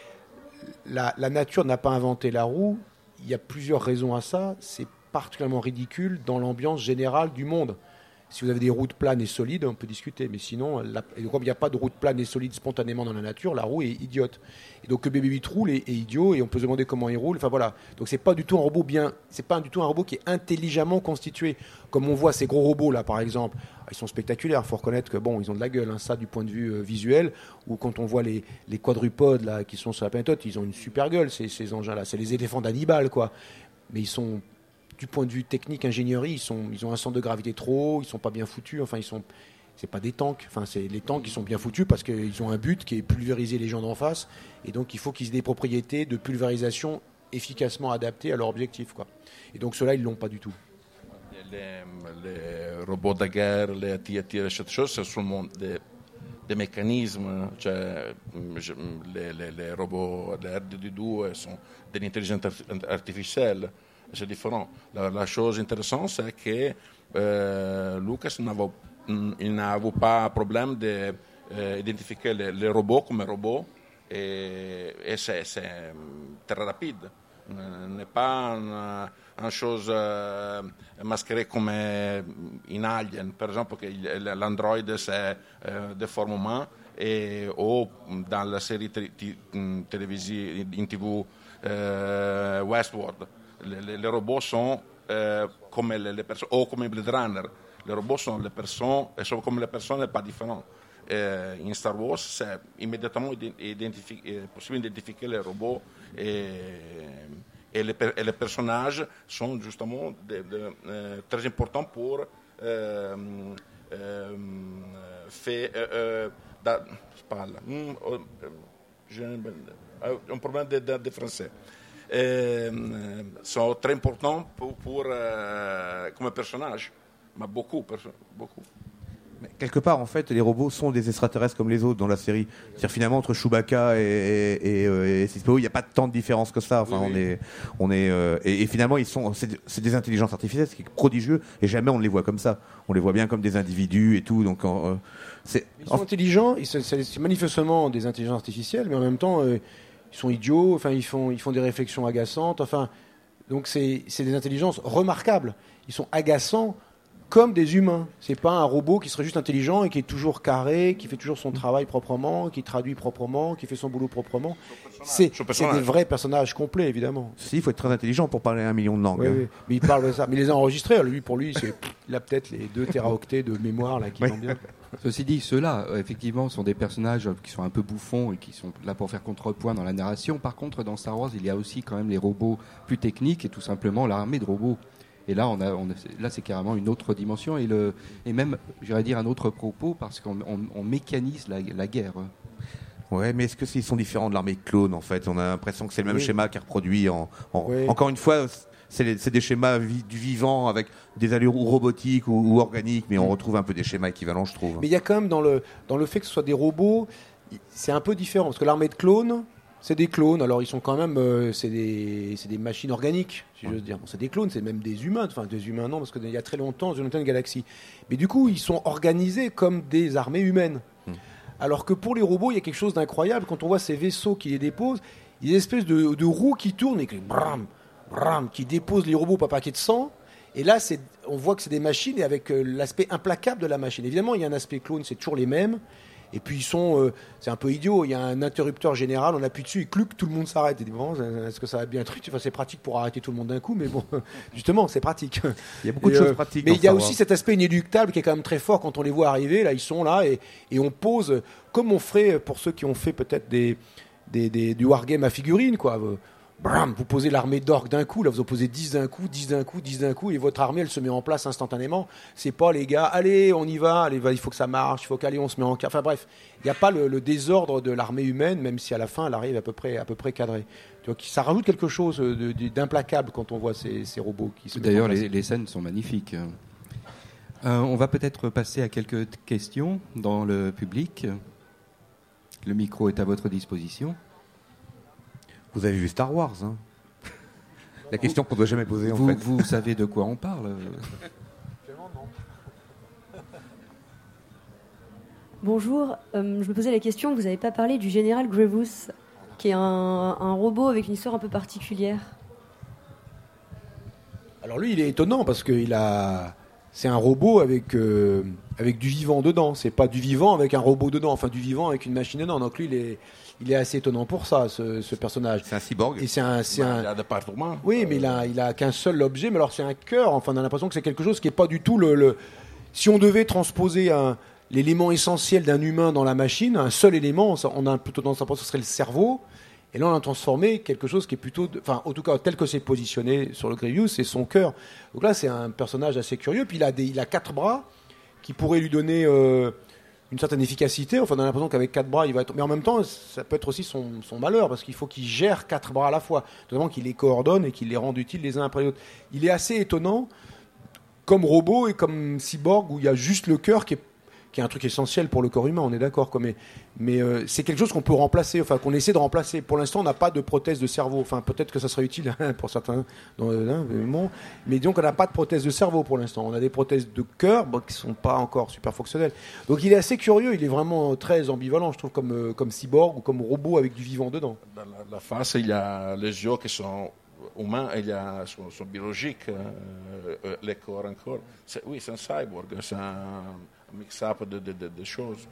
Speaker 3: la, la nature n'a pas inventé la roue. Il y a plusieurs raisons à ça. C'est particulièrement ridicule dans l'ambiance générale du monde. Si vous avez des routes planes et solides, on peut discuter. Mais sinon, la, comme il n'y a pas de route plane et solide spontanément dans la nature, la roue est idiote. Et donc le B B huit roule est, est idiot et on peut se demander comment il roule. Enfin voilà. Donc c'est pas du tout un robot bien. C'est pas du tout un robot qui est intelligemment constitué. Comme on voit ces gros robots là, par exemple, ils sont spectaculaires. Il faut reconnaître que bon, ils ont de la gueule. Hein, ça, du point de vue euh, visuel. Ou quand on voit les, les quadrupodes là qui sont sur la planète, ils ont une super gueule. Ces, ces engins-là, c'est les éléphants d'Hannibal, quoi. Mais ils sont du point de vue technique, ingénierie, ils, sont, ils ont un centre de gravité trop haut, ils sont pas bien foutus, enfin ils sont, c'est pas des tanks, enfin c'est les tanks qui sont bien foutus parce qu'ils ont un but qui est pulvériser les gens d'en face, et donc il faut qu'ils aient des propriétés de pulvérisation efficacement adaptées à leur objectif, quoi. Et donc ceux-là ils l'ont pas du tout.
Speaker 2: Les, les robots de guerre, les T A T, cette chose, ce sont des, des mécanismes, cioè, les, les, les robots de R deux D deux sont de l'intelligence artificielle. C'est différent. La, la chose intéressante, c'est que euh, Lucas n'avait, il n'avait pas de problème d'identifier euh, les, les robots comme robots et, et c'est, c'est très rapide. Ce n'est pas une, une chose euh, masquée comme in Alien, par exemple, que l'Android c'est euh, de forme humaine et ou dans la série télévisive in T V euh, Westworld. Les, les, les robots sont euh, comme les, les personnes, ou comme Blade Runner. Les robots sont les personnes, et sont comme les personnes, pas différentes. Euh, in Star Wars, c'est immédiatement identifi- possible d'identifier les robots et, Et les, per- et les personnages sont justement de, de, euh, très importants pour euh, euh, faire... Euh, euh, je parle. Hum, euh, j'ai un, un problème de, de, de français. Euh, sont très importants pour, pour euh, comme personnage, mais beaucoup, perso- beaucoup.
Speaker 4: Mais quelque part, en fait, les robots sont des extraterrestres comme les autres dans la série. C'est-à-dire finalement entre Chewbacca et, et, et, euh, et six P O, il n'y a pas tant de différence que ça. Enfin,
Speaker 2: Oui,
Speaker 4: on
Speaker 2: oui.
Speaker 4: est, on est, euh, et, et finalement, ils sont, c'est, c'est des intelligences artificielles, ce qui est prodigieux. Et jamais on ne les voit comme ça. On les voit bien comme des individus et tout. Donc, euh, c'est.
Speaker 3: Ils sont intelligents, ils- c'est, c'est manifestement des intelligences artificielles, mais en même temps, euh, ils sont idiots, enfin, ils font, ils font des réflexions agaçantes, enfin, donc c'est, c'est des intelligences remarquables. Ils sont agaçants comme des humains. C'est pas un robot qui serait juste intelligent et qui est toujours carré, qui fait toujours son travail proprement, qui traduit proprement, qui fait son boulot proprement. C'est,
Speaker 2: Son
Speaker 3: c'est
Speaker 2: personnage.
Speaker 3: des vrais personnages complets, évidemment.
Speaker 4: Si, il faut être très intelligent pour parler un million de langues.
Speaker 3: Oui, oui. Mais il parle de ça. Mais il les a enregistrés. Lui, pour lui, c'est, il a peut-être les deux téraoctets de mémoire là qui
Speaker 4: Oui.
Speaker 3: vont bien.
Speaker 1: Ceci dit, ceux-là, euh, effectivement, sont des personnages euh, qui sont un peu bouffons et qui sont là pour faire contrepoint dans la narration. Par contre, dans Star Wars, il y a aussi quand même les robots plus techniques et tout simplement l'armée de robots. Et là, on a, on a- là, c'est carrément une autre dimension et, le, et même, j'irais dire, un autre propos parce qu'on on, on mécanise la, la guerre.
Speaker 4: Ouais, mais est-ce que s'ils sont différents de l'armée clone en fait? On a l'impression que c'est le même
Speaker 3: Oui.
Speaker 4: schéma qui est reproduit. En, en-
Speaker 3: Oui.
Speaker 4: Encore une fois, c'est, les- c'est des schémas vi- du vivant avec des allures ou robotiques ou, ou organiques, mais on retrouve un peu des schémas équivalents, je trouve.
Speaker 3: Mais il y a quand même dans le, dans le fait que ce soit des robots, il- c'est un peu différent. Parce que l'armée de clones, c'est des clones. Alors ils sont quand même, euh, c'est des, c'est des machines organiques, si j'ose dire. Bon, c'est des clones, c'est même des humains. Enfin, des humains non, parce qu'il y a très longtemps, dans une lointaine galaxie. Mais du coup, ils sont organisés comme des armées humaines. Alors que pour les robots, il y a quelque chose d'incroyable. Quand on voit ces vaisseaux qui les déposent, il y a des espèces de, de roues qui tournent et qui, bram, bram, qui déposent les robots par paquet de sang. Et là, c'est, on voit que c'est des machines et avec euh, l'aspect implacable de la machine. Évidemment, il y a un aspect clone, c'est toujours les mêmes. Et puis ils sont, euh, c'est un peu idiot. Il y a un interrupteur général, on appuie dessus et cluc, tout le monde s'arrête. Et dit, bon, est-ce que ça va bien être utile? Enfin, c'est pratique pour arrêter tout le monde d'un coup, mais bon, justement, c'est pratique.
Speaker 4: Il y a beaucoup de
Speaker 3: Et,
Speaker 4: choses
Speaker 3: euh,
Speaker 4: pratiques.
Speaker 3: Mais
Speaker 4: dans
Speaker 3: il y a
Speaker 4: Star
Speaker 3: aussi
Speaker 4: Wars.
Speaker 3: cet aspect inéluctable qui est quand même très fort quand on les voit arriver. Là, ils sont là et, et on pose, comme on ferait pour ceux qui ont fait peut-être des, des, des- du wargame à figurines, quoi. Euh, Bram, vous posez l'armée d'orques d'un coup, là vous en posez dix d'un coup, dix d'un coup, dix d'un coup, et votre armée elle se met en place instantanément. C'est pas les gars, allez, on y va, allez, va, il faut que ça marche, il faut qu'allez, on se met en cas. Enfin bref, il n'y a pas le, le désordre de l'armée humaine, même si à la fin elle arrive à peu près, à peu près cadrée. Donc ça rajoute quelque chose de- de- d'implacable quand on voit ces, ces robots qui se mettent
Speaker 1: D'ailleurs,
Speaker 3: en place.
Speaker 1: les, les scènes sont magnifiques. Euh, on va peut-être passer à quelques t- questions dans le public. Le micro est à votre disposition.
Speaker 4: Vous avez vu Star Wars, hein? La question qu'on ne doit jamais poser, en
Speaker 1: Vous,
Speaker 4: fait.
Speaker 1: vous savez de quoi on parle.
Speaker 5: Bonjour, euh, je me posais la question, vous n'avez pas parlé du général Grievous, qui est un, un robot avec une histoire un peu particulière.
Speaker 3: Alors lui, il est étonnant parce que il a, c'est un robot avec euh, avec du vivant dedans. C'est pas du vivant avec un robot dedans, enfin du vivant avec une machine dedans. Donc lui, il est, il est assez étonnant pour ça, ce, ce personnage.
Speaker 4: C'est un cyborg.
Speaker 3: Et c'est un, c'est
Speaker 2: Bah,
Speaker 3: un,
Speaker 2: Il y a des parlements.
Speaker 3: oui, mais il a, il a qu'un seul objet. Mais alors c'est un cœur. Enfin, on a l'impression que c'est quelque chose qui est pas du tout le. le- si on devait transposer un, l'élément essentiel d'un humain dans la machine, un seul élément, ça- on a plutôt tendance à penser que ce serait le cerveau. Et là, on a transformé quelque chose qui est plutôt, de- enfin, en tout cas, tel que c'est positionné sur le Grievous, c'est son cœur. Donc là, c'est un personnage assez curieux. Puis il a des, il a quatre bras qui pourraient lui donner euh, une certaine efficacité. Enfin, on a l'impression qu'avec quatre bras, il va être. Mais en même temps, ça peut être aussi son, son malheur parce qu'il faut qu'il gère quatre bras à la fois, notamment qu'il les coordonne et qu'il les rende utiles les uns après les autres. Il est assez étonnant comme robot et comme cyborg où il y a juste le cœur qui est qui est un truc essentiel pour le corps humain, on est d'accord, quoi. Mais, mais euh, c'est quelque chose qu'on peut remplacer, enfin qu'on essaie de remplacer. Pour l'instant, on n'a pas de prothèse de cerveau. Enfin, peut-être que ça serait utile hein, pour certains. Dans, hein, mais, bon. Mais donc, on n'a pas de prothèse de cerveau pour l'instant. On a des prothèses de cœur bon, qui sont pas encore super fonctionnelles. Donc, il est assez curieux. Il est vraiment très ambivalent, je trouve, comme euh, comme cyborg ou comme robot avec du vivant dedans.
Speaker 2: Dans la, la face, il y a les yeux qui sont humains et il y a sont, sont biologiques, euh, euh, les corps encore. C'est, oui, c'est un cyborg, c'est un mix-up de, de, de, de choses.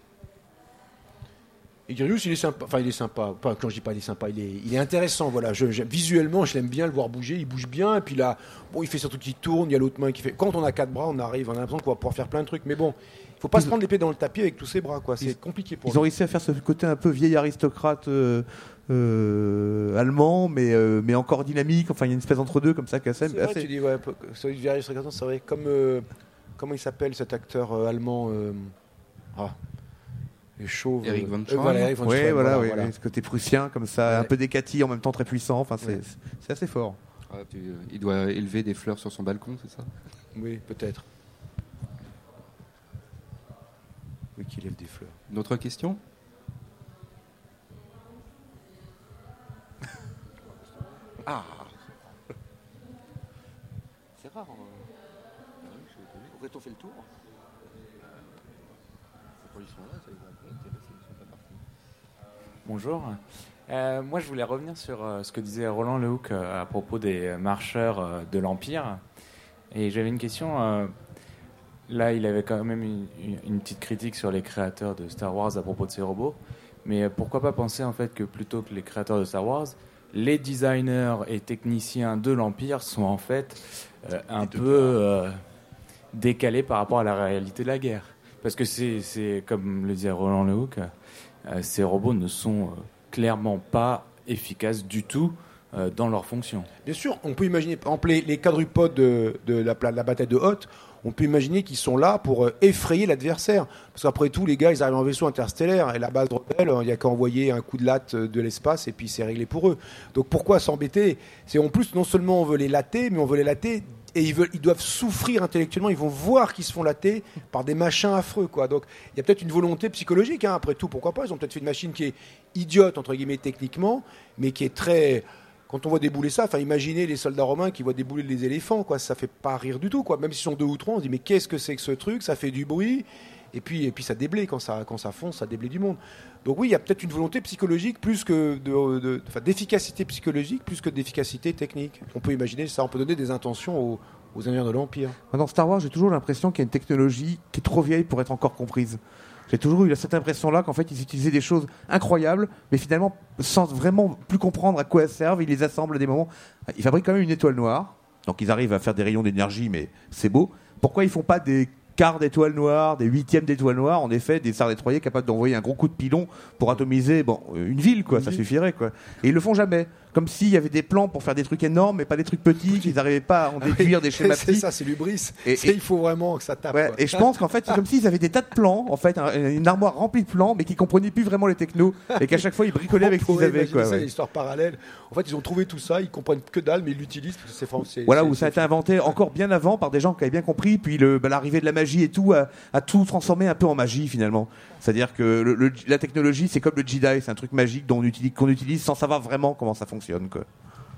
Speaker 3: Et Grievous, il est sympa. Enfin, il est sympa. Enfin, quand je dis pas il est sympa, il est, il est intéressant. Voilà. Je, je- visuellement, je l'aime bien le voir bouger. Il bouge bien. Et puis là, bon, il fait surtout qu'il tourne. Il y a l'autre main qui fait. Quand on a quatre bras, on arrive. On a l'impression qu'on va pouvoir faire plein de trucs. Mais bon, il faut pas
Speaker 4: Ils-
Speaker 3: se prendre l'épée dans le tapis avec tous ses bras. Quoi. C'est
Speaker 4: Ils-
Speaker 3: compliqué pour
Speaker 4: Ils ont
Speaker 3: lui.
Speaker 4: réussi à faire ce côté un peu vieil aristocrate, euh, euh, allemand, mais, euh, mais encore dynamique. Enfin, il y a une espèce d'entre-deux comme ça qui est assez.
Speaker 3: C'est vrai,
Speaker 4: assez-
Speaker 3: tu dis, ouais, celui de Various Records, c'est vrai. Comme, euh, comment il s'appelle cet acteur euh, allemand euh, ah, les chauves.
Speaker 1: Eric
Speaker 3: euh,
Speaker 1: von
Speaker 3: euh,
Speaker 1: Schramm.
Speaker 3: voilà, Eric von
Speaker 4: Ouais,
Speaker 3: Schramm,
Speaker 4: voilà,
Speaker 3: voilà,
Speaker 4: ouais,
Speaker 3: voilà.
Speaker 4: ouais, ce côté prussien comme ça,
Speaker 3: Ouais.
Speaker 4: un peu décati en même temps très puissant. Enfin, c'est
Speaker 3: Ouais.
Speaker 4: c'est assez fort.
Speaker 1: Ah, tu- il doit élever des fleurs sur son balcon, c'est ça?
Speaker 3: Oui, peut-être. Oui, qui lève des fleurs.
Speaker 1: Une autre question? Ah. C'est rare. Aurait-on fait le tour?
Speaker 6: Bonjour. Euh, moi, je voulais revenir sur euh, ce que disait Roland Lehoucq euh, à propos des marcheurs euh, de l'Empire. Et j'avais une question. euh, là, il avait quand même une, une- une petite critique sur les créateurs de Star Wars à propos de ces robots. Mais euh, pourquoi pas penser en fait que plutôt que les créateurs de Star Wars, les designers et techniciens de l'Empire sont en fait euh, un peu euh, décalés par rapport à la réalité de la guerre. Parce que c'est, c'est comme le disait Roland Lehoucq, euh, ces robots ne sont euh, clairement pas efficaces du tout euh, dans leur fonction.
Speaker 3: Bien sûr, on peut imaginer, par exemple, les, les quadrupodes de, de la, pla- la bataille de Hoth, on peut imaginer qu'ils sont là pour euh, effrayer l'adversaire. Parce qu'après tout, les gars, ils arrivent en vaisseau interstellaire, et la base de rebelle, il n'y a qu'à envoyer un coup de latte de l'espace, et puis c'est réglé pour eux. Donc pourquoi s'embêter? C'est en plus, non seulement on veut les latter, mais on veut les latter, et ils, veulent, ils doivent souffrir intellectuellement, ils vont voir qu'ils se font latter par des machins affreux, quoi. Donc il y a peut-être une volonté psychologique, hein, après tout, pourquoi pas? Ils ont peut-être fait une machine qui est idiote, entre guillemets, techniquement, mais qui est très... Quand on voit débouler ça, enfin, imaginez les soldats romains qui voient débouler les éléphants, quoi. Ça fait pas rire du tout, quoi. Même s'ils sont deux ou trois, on se dit mais qu'est-ce que c'est que ce truc? Ça fait du bruit, et puis, et puis ça déblaye quand ça, quand ça fonce, ça déblaye du monde. Donc oui, il y a peut-être une volonté psychologique plus que de, de- enfin, d'efficacité psychologique plus que d'efficacité technique. On peut imaginer ça, on peut donner des intentions aux, aux ingénieurs de l'Empire.
Speaker 4: Moi, dans Star Wars, j'ai toujours l'impression qu'il y a une technologie qui est trop vieille pour être encore comprise. J'ai toujours eu cette impression-là qu'en fait, ils utilisaient des choses incroyables, mais finalement, sans vraiment plus comprendre à quoi elles servent, ils les assemblent à des moments. Ils fabriquent quand même une étoile noire, donc ils arrivent à faire des rayons d'énergie, mais c'est beau. Pourquoi ils font pas des quarts d'étoiles noires, des huitièmes d'étoiles noires, en effet, des stars détroyers capables d'envoyer un gros coup de pilon pour atomiser bon, une ville, quoi, ça suffirait, quoi. Et ils le font jamais. Comme s'il y avait des plans pour faire des trucs énormes, mais pas des trucs petits, qu'ils n'arrivaient pas à en déduire des schémas
Speaker 3: c'est
Speaker 4: petits.
Speaker 3: ça, c'est l'ubris.
Speaker 4: Et-
Speaker 3: C'est-
Speaker 4: et-
Speaker 3: il faut vraiment que ça tape.
Speaker 4: Ouais,
Speaker 3: quoi.
Speaker 4: et je pense qu'en fait, c'est comme s'ils avaient des tas de plans, en fait, un- une armoire remplie de plans, mais qui comprenaient plus vraiment les technos, et qu'à chaque fois, ils bricolaient avec ce qu'ils
Speaker 3: pourrait
Speaker 4: avaient,
Speaker 3: imaginer
Speaker 4: quoi.
Speaker 3: ça,
Speaker 4: ouais.
Speaker 3: une histoire parallèle. En fait, ils ont trouvé tout ça, ils comprennent que dalle, mais ils l'utilisent parce que c'est français.
Speaker 4: Voilà,
Speaker 3: c'est-
Speaker 4: où ça a
Speaker 3: c'est-
Speaker 4: été inventé encore bien avant par des gens qui avaient bien compris, puis le, bah, l'arrivée de la magie et tout a, a tout transformé un peu en magie finalement. C'est-à-dire que le- le- la technologie, c'est comme le Jedi, c'est un truc magique dont on utilise, qu'on utilise sans savoir vraiment comment ça fonctionne, quoi.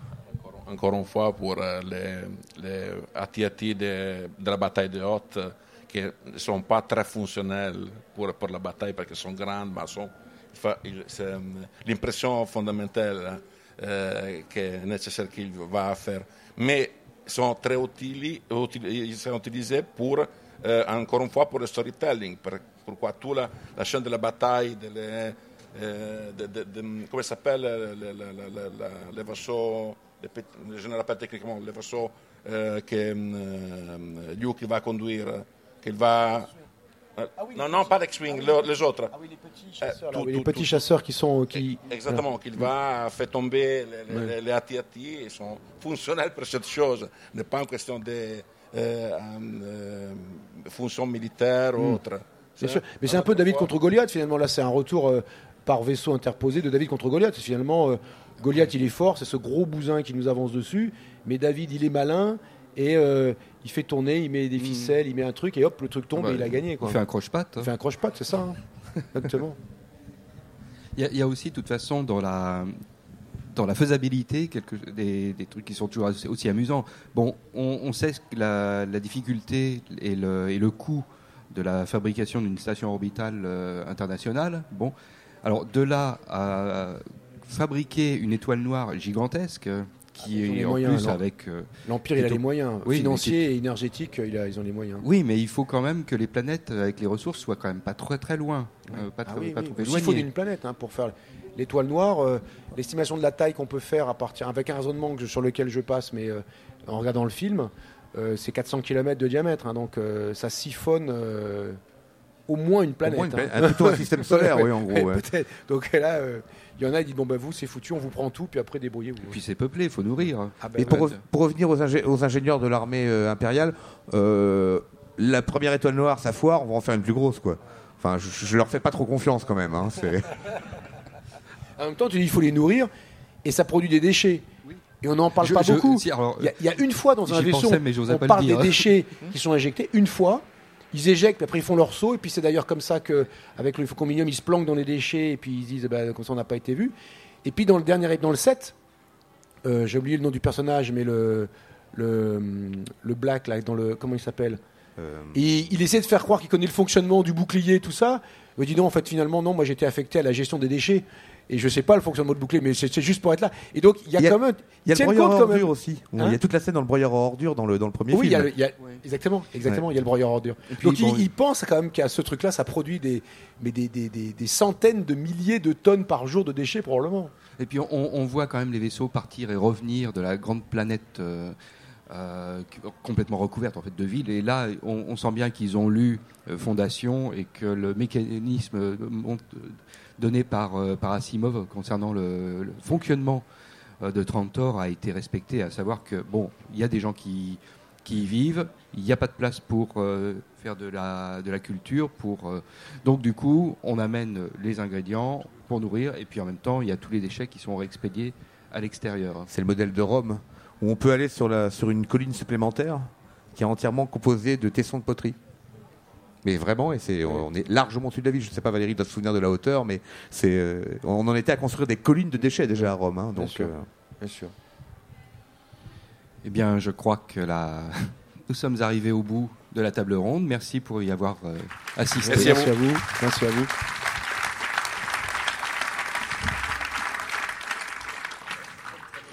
Speaker 2: Encore une fois, pour euh, les, les A T A T de, de la bataille de Hoth, euh, qui ne sont pas très fonctionnels pour, pour la bataille parce qu'elles sont grandes, mais sont, fa- il- c'est, euh, l'impression fondamentale euh, qui est nécessaire qu'il va faire. Mais sont très utiles, utili- ils sont utilisés pour, euh, encore une fois, pour le storytelling. Pour, pourquoi toute la, la chaîne de la bataille, de les, euh, de, de, de, comment ça s'appelle, le, le, le, le, le, les vaisseaux, les pet- je ne rappelle techniquement, les vaisseaux euh, que euh, Luke va conduire, qu'il va... euh, non, non, pas l'X-Wing, le- les autres.
Speaker 3: Ah oui, les petits
Speaker 2: Euh,
Speaker 3: chasseurs, là,
Speaker 2: tout-
Speaker 3: oui, les
Speaker 2: tout-
Speaker 3: petits
Speaker 2: tout-
Speaker 3: chasseurs qui sont. Qui...
Speaker 2: Exactement, qu'il va faire tomber les, les, les- les A T A T, ils sont fonctionnels pour cette chose. Ce n'est pas une question de euh, euh, fonction militaire ou autre.
Speaker 3: Bien sûr. Mais c'est un peu David contre Goliath finalement. Là, c'est un retour euh, par vaisseau interposé de David contre Goliath. Finalement, euh, Goliath, il est fort, c'est ce gros bousin qui nous avance dessus. Mais David, il est malin et euh, il fait tourner, il met des ficelles, il met un truc et hop, le truc tombe
Speaker 1: Bah,
Speaker 3: et il a gagné. Quoi.
Speaker 1: Il fait un croche-patte.
Speaker 3: Il fait un croche-patte, c'est ça. Hein. Exactement.
Speaker 1: Il y, a- il y a aussi, de toute façon, dans la, dans la faisabilité, quelque, des, des trucs qui sont toujours aussi, aussi amusants. Bon, on, on sait que la, la difficulté et le, et le coût de la fabrication d'une station orbitale euh, internationale. Bon, alors de là à fabriquer une étoile noire gigantesque, euh, qui
Speaker 3: Ah, ils ont les
Speaker 1: est en
Speaker 3: moyens,
Speaker 1: plus
Speaker 3: alors.
Speaker 1: avec... euh,
Speaker 3: L'Empire, il a
Speaker 1: Plutôt-
Speaker 3: les moyens
Speaker 1: Oui,
Speaker 3: financiers et énergétiques. Il a, ils ont les moyens.
Speaker 1: oui, mais il faut quand même que les planètes avec les ressources soient quand même pas très très loin, euh, pas,
Speaker 3: Ah
Speaker 1: trop-
Speaker 3: oui,
Speaker 1: pas
Speaker 3: oui.
Speaker 1: trop
Speaker 3: Il faut
Speaker 1: éloignées.
Speaker 3: d'une planète hein, pour faire l'étoile noire. euh, L'estimation de la taille qu'on peut faire à partir avec un raisonnement que je- sur lequel je passe, mais euh, en regardant le film, euh, c'est quatre cents kilomètres de diamètre. Hein, donc euh, ça siphonne euh, au moins une planète.
Speaker 4: Au moins une planète.
Speaker 3: Hein.
Speaker 4: Un- plutôt un système solaire, oui, en gros.
Speaker 3: Ouais,
Speaker 4: Ouais.
Speaker 3: peut-être. Donc là, euh, il y en a, ils disent bon bah vous c'est foutu, on vous prend tout, puis après débrouillez-vous.
Speaker 1: Et puis c'est peuplé, il faut nourrir.
Speaker 3: Ah bah,
Speaker 4: Et pour,
Speaker 3: ouais.
Speaker 4: re- pour revenir aux, ingé- aux ingénieurs de l'armée euh, impériale, euh, la première étoile noire, ça foire, on va en faire une plus grosse, quoi. Enfin, je, je leur fais pas trop confiance quand même. Hein, c'est...
Speaker 3: En même temps, tu dis il faut les nourrir, et ça produit des déchets. Et on n'en parle
Speaker 1: Je-
Speaker 3: pas
Speaker 1: je-
Speaker 3: beaucoup.
Speaker 1: si, alors,
Speaker 3: Il y, a- il y a une fois dans un
Speaker 1: j'y
Speaker 3: vaisseau,
Speaker 1: pensais, mais j'osais
Speaker 3: on
Speaker 1: pas le
Speaker 3: parle
Speaker 1: dire.
Speaker 3: des déchets qui sont injectés. Une fois, ils éjectent, puis après ils font leur saut, et puis c'est d'ailleurs comme ça qu'avec le Faucominium, ils se planquent dans les déchets, et puis ils se disent, eh ben, comme ça on n'a pas été vu. Et puis dans le dernier, dans le sept, euh, j'ai oublié le nom du personnage, mais le, le, le Black, là, dans le, comment il s'appelle
Speaker 4: Euh,
Speaker 3: Et il essaie de faire croire qu'il connaît le fonctionnement du bouclier, tout ça. Il me dit non, en fait, finalement, non, moi j'étais affecté à la gestion des déchets. Et je sais pas le fonctionnement du bouclier, mais c'est c'est juste pour être là. Et donc, il y a,
Speaker 4: Il y a-
Speaker 3: quand même.
Speaker 4: Il y a le
Speaker 3: tiennent
Speaker 4: broyeur à
Speaker 3: compte quand même.
Speaker 4: ordures aussi.
Speaker 3: Hein
Speaker 4: Il y a toute la scène dans le broyeur à ordures dans le, dans le premier
Speaker 3: Oui, il y
Speaker 4: film.
Speaker 3: a, le- il y a- exactement, exactement, il y a le broyeur à ordures.
Speaker 1: Et puis,
Speaker 3: Donc
Speaker 1: bon,
Speaker 3: il, il pense quand même qu'à ce truc-là, ça produit des, mais des, des, des, des centaines de milliers de tonnes par jour de déchets, probablement.
Speaker 1: Et puis on, on voit quand même les vaisseaux partir et revenir de la grande planète euh, euh, complètement recouverte en fait de villes. Et là, on, on sent bien qu'ils ont lu euh, Fondation et que le mécanisme euh, monte- donné par, euh, par Asimov concernant le, le fonctionnement euh, de Trantor a été respecté, à savoir que bon, il y a des gens qui qui y vivent, il n'y a pas de place pour euh, faire de la de la culture, pour euh, donc du coup, on amène les ingrédients pour nourrir, et puis en même temps, il y a tous les déchets qui sont réexpédiés à l'extérieur.
Speaker 4: C'est le modèle de Rome, où on peut aller sur, la, sur une colline supplémentaire qui est entièrement composée de tessons de poterie. Mais vraiment, et c'est, on est largement au-dessus de la ville. Je ne sais pas, Valérie doit se souvenir de la hauteur, mais c'est, euh, on en était à construire des collines de déchets déjà à Rome. Hein,
Speaker 3: Bien
Speaker 4: donc,
Speaker 3: sûr.
Speaker 4: euh,
Speaker 3: Bien sûr.
Speaker 1: Eh bien, je crois que là, nous sommes arrivés au bout de la table ronde. Merci pour y avoir euh, assisté.
Speaker 3: Merci à vous. Merci à vous.